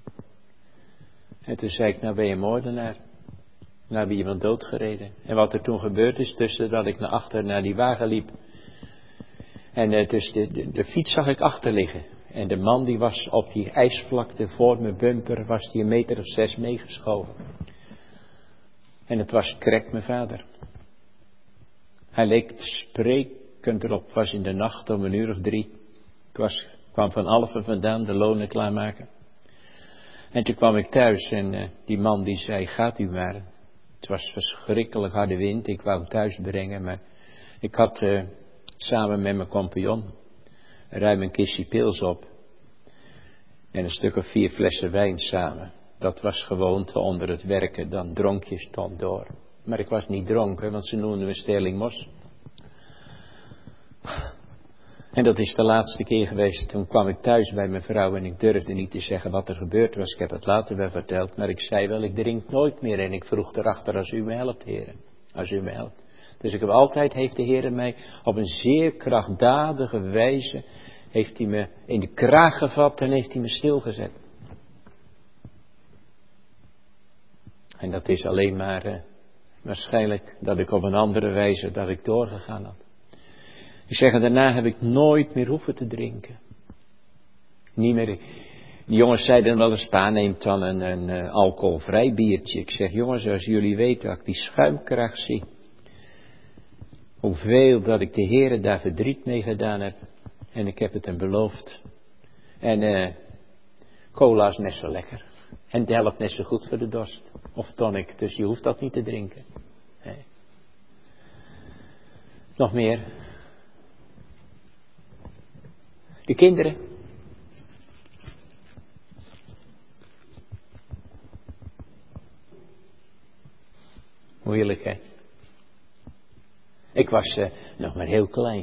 En toen zei ik, nou ben je moordenaar. Nou heb je iemand doodgereden. En wat er toen gebeurd is, tussen dat ik naar achter naar die wagen liep. En uh, dus de, de, de fiets zag ik achter liggen. En de man die was op die ijsvlakte voor mijn bumper, was die een meter of zes meegeschoven. En het was Krek, mijn vader. Hij leek sprekend erop, was in de nacht om een uur of drie. Ik was, kwam van Alphen vandaan, de lonen klaarmaken. En toen kwam ik thuis en uh, die man die zei, gaat u maar. Het was verschrikkelijk harde wind, ik wou hem thuis brengen, maar ik had uh, samen met mijn compagnon ruim een kistje pils op. En een stuk of vier flessen wijn samen. Dat was gewoonte onder het werken, dan dronk je stond door. Maar ik was niet dronken, want ze noemden me Sterling Mos. En dat is de laatste keer geweest. Toen kwam ik thuis bij mijn vrouw en ik durfde niet te zeggen wat er gebeurd was. Ik heb het later wel verteld, maar ik zei wel, ik drink nooit meer. En ik vroeg erachter, als u me helpt, heren. Als u me helpt. Dus ik heb altijd, heeft de Heer mij op een zeer krachtdadige wijze, heeft hij me in de kraag gevat en heeft hij me stilgezet. En dat is alleen maar uh, waarschijnlijk dat ik op een andere wijze, dat ik doorgegaan had. Ik zeg, en daarna heb ik nooit meer hoeven te drinken. Niet meer. Die jongens zeiden wel eens, pa neemt dan een, een uh, alcoholvrij biertje. Ik zeg, jongens, als jullie weten dat ik die schuimkracht zie. Hoeveel dat ik de Heere daar verdriet mee gedaan heb. En ik heb het hem beloofd. En uh, cola is net zo lekker. En het helpt net zo goed voor de dorst. Of tonic, dus je hoeft dat niet te drinken. Nee. Nog meer. De kinderen. Moeilijk, hè? Ik was uh, nog maar heel klein.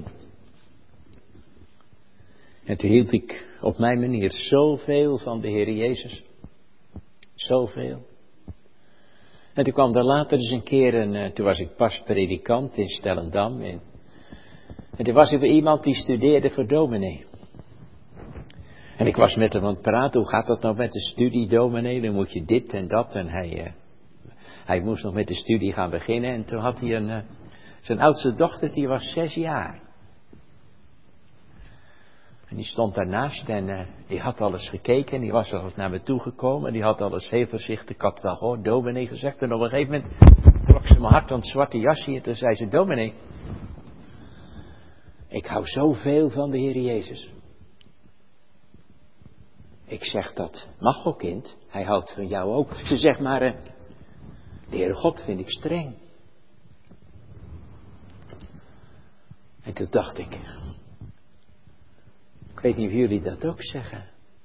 En toen hield ik op mijn manier zoveel van de Heer Jezus. Zoveel. En toen kwam er later eens een keer, een, uh, toen was ik pas predikant in Stellendam. En, en toen was er weer iemand die studeerde voor dominee. En ik was met hem aan het praten, hoe gaat dat nou met de studie dominee? Dan moet je dit en dat. En hij, uh, hij moest nog met de studie gaan beginnen. En toen had hij een, uh, zijn oudste dochter, die was zes jaar. En die stond daarnaast en uh, die had alles gekeken. En die was wel eens naar me toegekomen. En die had alles heel voorzichtig, ik had wel gehoord, dominee gezegd. En op een gegeven moment trok ze mijn hart aan het zwarte jasje. En toen zei ze, dominee, ik hou zoveel van de Heer Jezus. Ik zeg, dat mag ook, kind. Hij houdt van jou ook. Ze zegt maar, uh, de Heere God vind ik streng. En toen dacht ik, ik weet niet of jullie dat ook zeggen.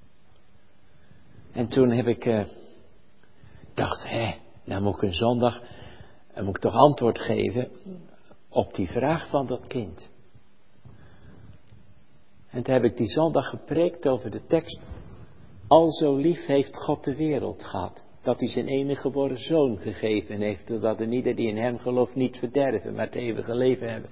En toen heb ik uh, dacht, hé, nou moet ik een zondag, en moet ik toch antwoord geven op die vraag van dat kind. En toen heb ik die zondag gepreekt over de tekst, al zo lief heeft God de wereld gehad, dat hij zijn enige geboren zoon gegeven heeft, zodat er ieder die in hem gelooft niet verderven, maar het eeuwige leven hebben.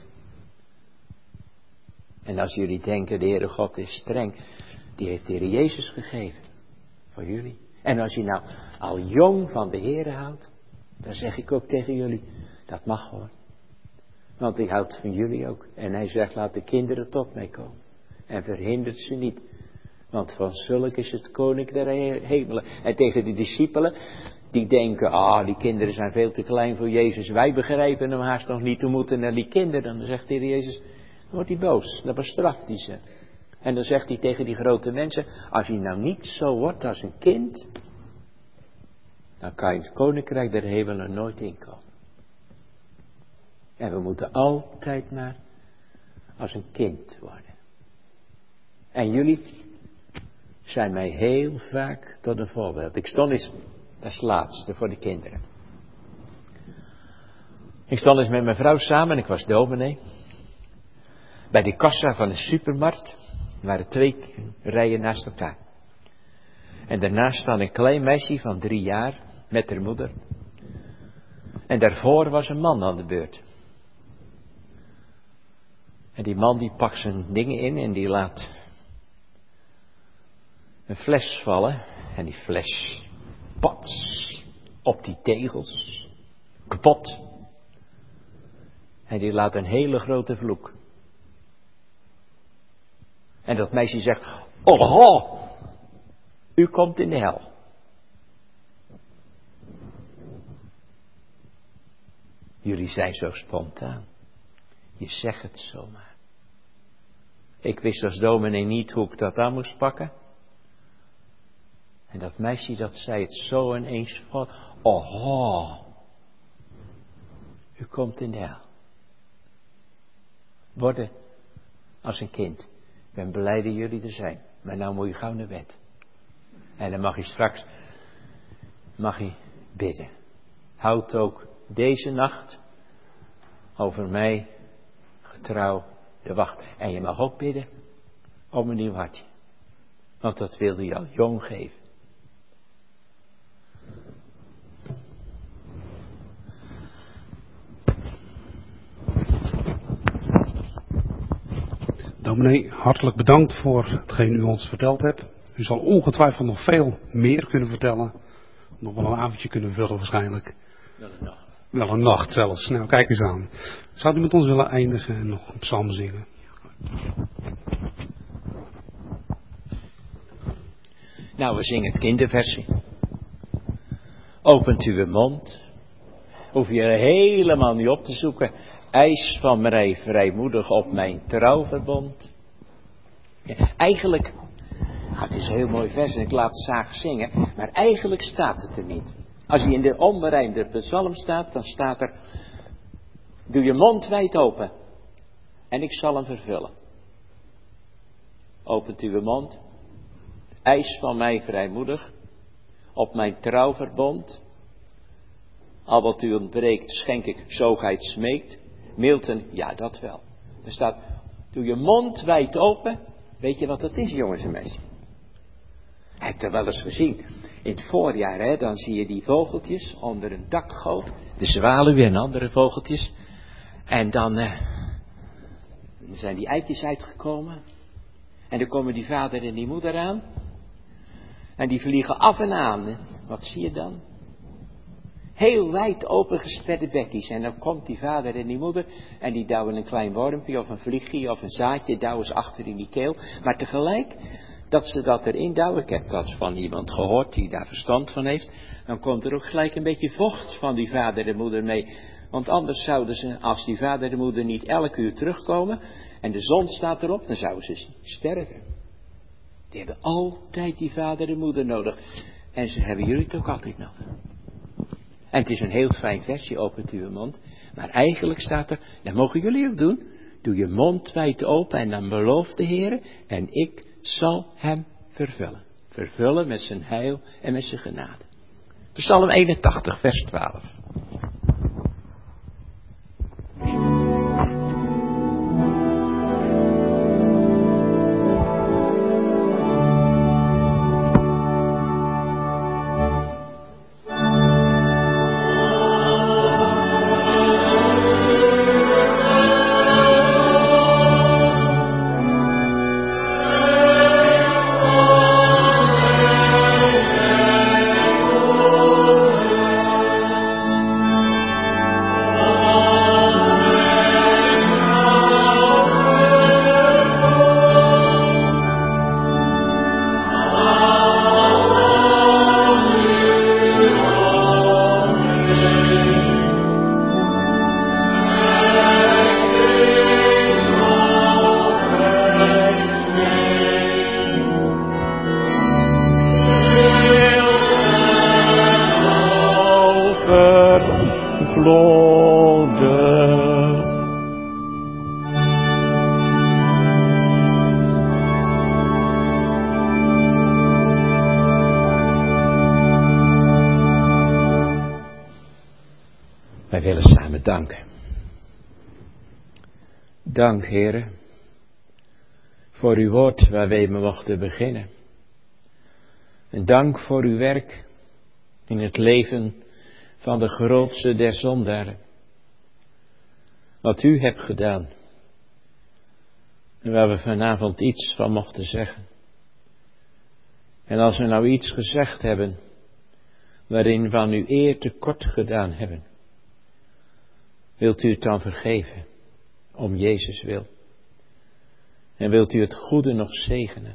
En als jullie denken, de Heere God is streng, die heeft de Heer Jezus gegeven. Voor jullie. En als je nou al jong van de Heere houdt, dan zeg ik ook tegen jullie, dat mag hoor. Want hij houdt van jullie ook. En hij zegt, laat de kinderen tot mij komen. En verhindert ze niet. Want van zulk is het koninkrijk der hemelen. En tegen de discipelen, die denken, ah, die kinderen zijn veel te klein voor Jezus. Wij begrijpen hem haast nog niet. We moeten naar die kinderen. Dan zegt de Heer Jezus, dan wordt hij boos. Dan bestraft hij ze. En dan zegt hij tegen die grote mensen, als je nou niet zo wordt als een kind, dan kan je het koninkrijk der hemelen nooit inkomen. En we moeten altijd maar als een kind worden. En jullie zijn mij heel vaak tot een voorbeeld. Ik stond eens, dat is het laatste voor de kinderen. Ik stond eens met mijn vrouw samen en ik was dominee. Bij de kassa van de supermarkt waren twee rijen naast elkaar. En daarnaast staan een klein meisje van drie jaar met haar moeder. En daarvoor was een man aan de beurt. En die man die pakt zijn dingen in en die laat een fles vallen. En die fles pats op die tegels. Kapot. En die laat een hele grote vloek. En dat meisje zegt, oh, u komt in de hel. Jullie zijn zo spontaan. Je zegt het zomaar. Ik wist als dominee niet hoe ik dat aan moest pakken. En dat meisje dat zei het zo ineens van, oh, u komt in de hel. Worden als een kind. Ik ben blij dat jullie er zijn. Maar nou moet je gauw naar bed. En dan mag je straks, mag je bidden. Houd ook deze nacht over mij getrouw de wacht. En je mag ook bidden om een nieuw hartje. Want dat wilde hij al jong geven. Dominee, hartelijk bedankt voor hetgeen u ons verteld hebt. U zal ongetwijfeld nog veel meer kunnen vertellen. Nog wel een avondje kunnen vullen waarschijnlijk. Wel een nacht. Wel een nacht zelfs. Nou, kijk eens aan. Zou u met ons willen eindigen en nog een psalm zingen? Nou, we zingen het kinderversie. Opent uw mond. Hoef je er helemaal niet op te zoeken. Eis van mij vrijmoedig op mijn trouwverbond. Ja, eigenlijk, nou, het is een heel mooi vers en ik laat het zaag zingen, maar eigenlijk staat het er niet. Als hij in de onberijmde psalm staat, dan staat er, doe je mond wijd open en ik zal hem vervullen. Opent uw mond, eis van mij vrijmoedig op mijn trouwverbond. Al wat u ontbreekt, schenk ik, zo gij het smeekt. Milton, ja, dat wel. Er staat, doe je mond wijd open. Weet je wat dat is, jongens en meisjes? Heb ik dat wel eens gezien. In het voorjaar, hè, dan zie je die vogeltjes onder een dakgoot. De zwaluwen en andere vogeltjes. En dan eh, zijn die eitjes uitgekomen. En dan komen die vader en die moeder aan. En die vliegen af en aan. Wat zie je dan? Heel wijd opengesperde bekkies. En dan komt die vader en die moeder. En die douwen een klein wormpje of een vliegje of een zaadje. Douwen ze achter in die keel. Maar tegelijk dat ze dat erin douwen. Ik heb dat van iemand gehoord die daar verstand van heeft. Dan komt er ook gelijk een beetje vocht van die vader en moeder mee. Want anders zouden ze, als die vader en moeder niet elk uur terugkomen. En de zon staat erop, dan zouden ze sterven. Die hebben altijd die vader en moeder nodig. En ze hebben jullie het ook altijd nodig. En het is een heel fijn versje, opent uw mond. Maar eigenlijk staat er, dat mogen jullie ook doen. Doe je mond wijd open en dan belooft de Heer. En ik zal hem vervullen. Vervullen met zijn heil en met zijn genade. Psalm eenentachtig, vers twaalf. Wij willen samen danken. Dank, Heere, voor uw woord waarmee we mochten beginnen. En dank voor uw werk in het leven van de grootste der zondaren. Wat u hebt gedaan. En waar we vanavond iets van mochten zeggen. En als we nou iets gezegd hebben, waarin we aan uw eer tekort gedaan hebben, wilt u het dan vergeven, om Jezus wil. En wilt u het goede nog zegenen.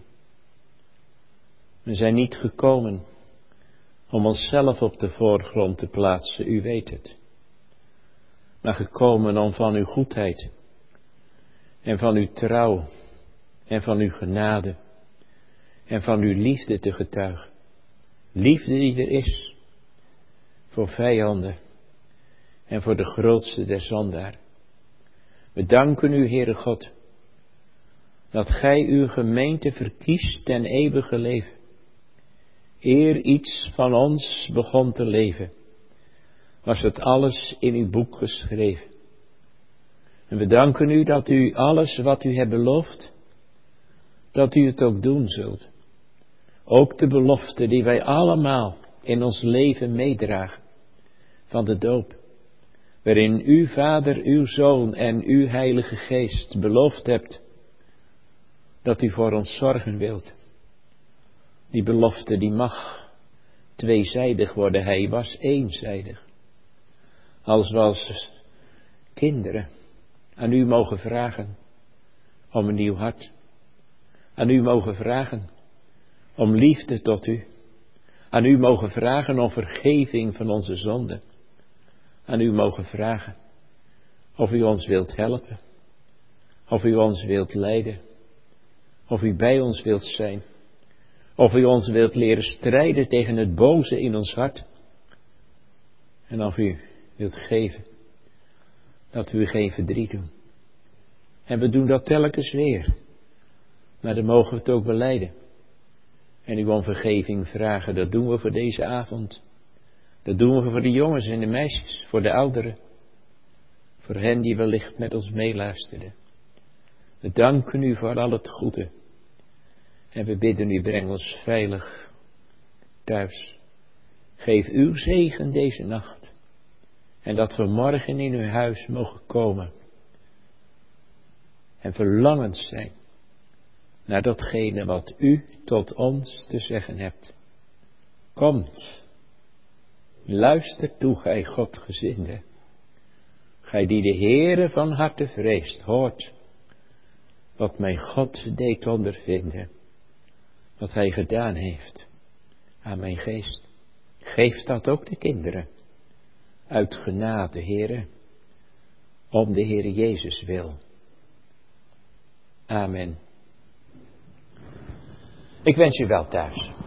We zijn niet gekomen om onszelf op de voorgrond te plaatsen, u weet het. Maar gekomen om van uw goedheid en van uw trouw en van uw genade en van uw liefde te getuigen. Liefde die er is voor vijanden en voor de grootste der zondaren. We danken u, Heere God, dat gij uw gemeente verkiest ten eeuwige leven. Eer iets van ons begon te leven, was het alles in uw boek geschreven. En we danken u dat u alles wat u hebt beloofd, dat u het ook doen zult. Ook de belofte die wij allemaal in ons leven meedragen van de doop, waarin u Vader, uw Zoon en uw Heilige Geest beloofd hebt dat u voor ons zorgen wilt. Die belofte die mag tweezijdig worden, hij was eenzijdig. Als we als kinderen aan u mogen vragen om een nieuw hart, aan u mogen vragen om liefde tot u, aan u mogen vragen om vergeving van onze zonden, aan u mogen vragen of u ons wilt helpen, of u ons wilt leiden, of u bij ons wilt zijn, of u ons wilt leren strijden tegen het boze in ons hart, en of u wilt geven dat we u geen verdriet doen. En we doen dat telkens weer, maar dan mogen we het ook belijden. En u om vergeving vragen, dat doen we voor deze avond. Dat doen we voor de jongens en de meisjes, voor de ouderen. Voor hen die wellicht met ons meeluisterden. We danken u voor al het goede. En we bidden u, breng ons veilig thuis. Geef uw zegen deze nacht. En dat we morgen in uw huis mogen komen. En verlangend zijn naar datgene wat u tot ons te zeggen hebt. Komt, luister toe, gij Godgezinde. Gij die de Heere van harte vreest, hoort wat mijn God deed ondervinden. Wat hij gedaan heeft aan mijn geest. Geef dat ook de kinderen. Uit genade, Heere, om de Heere Jezus wil. Amen. Ik wens u wel thuis.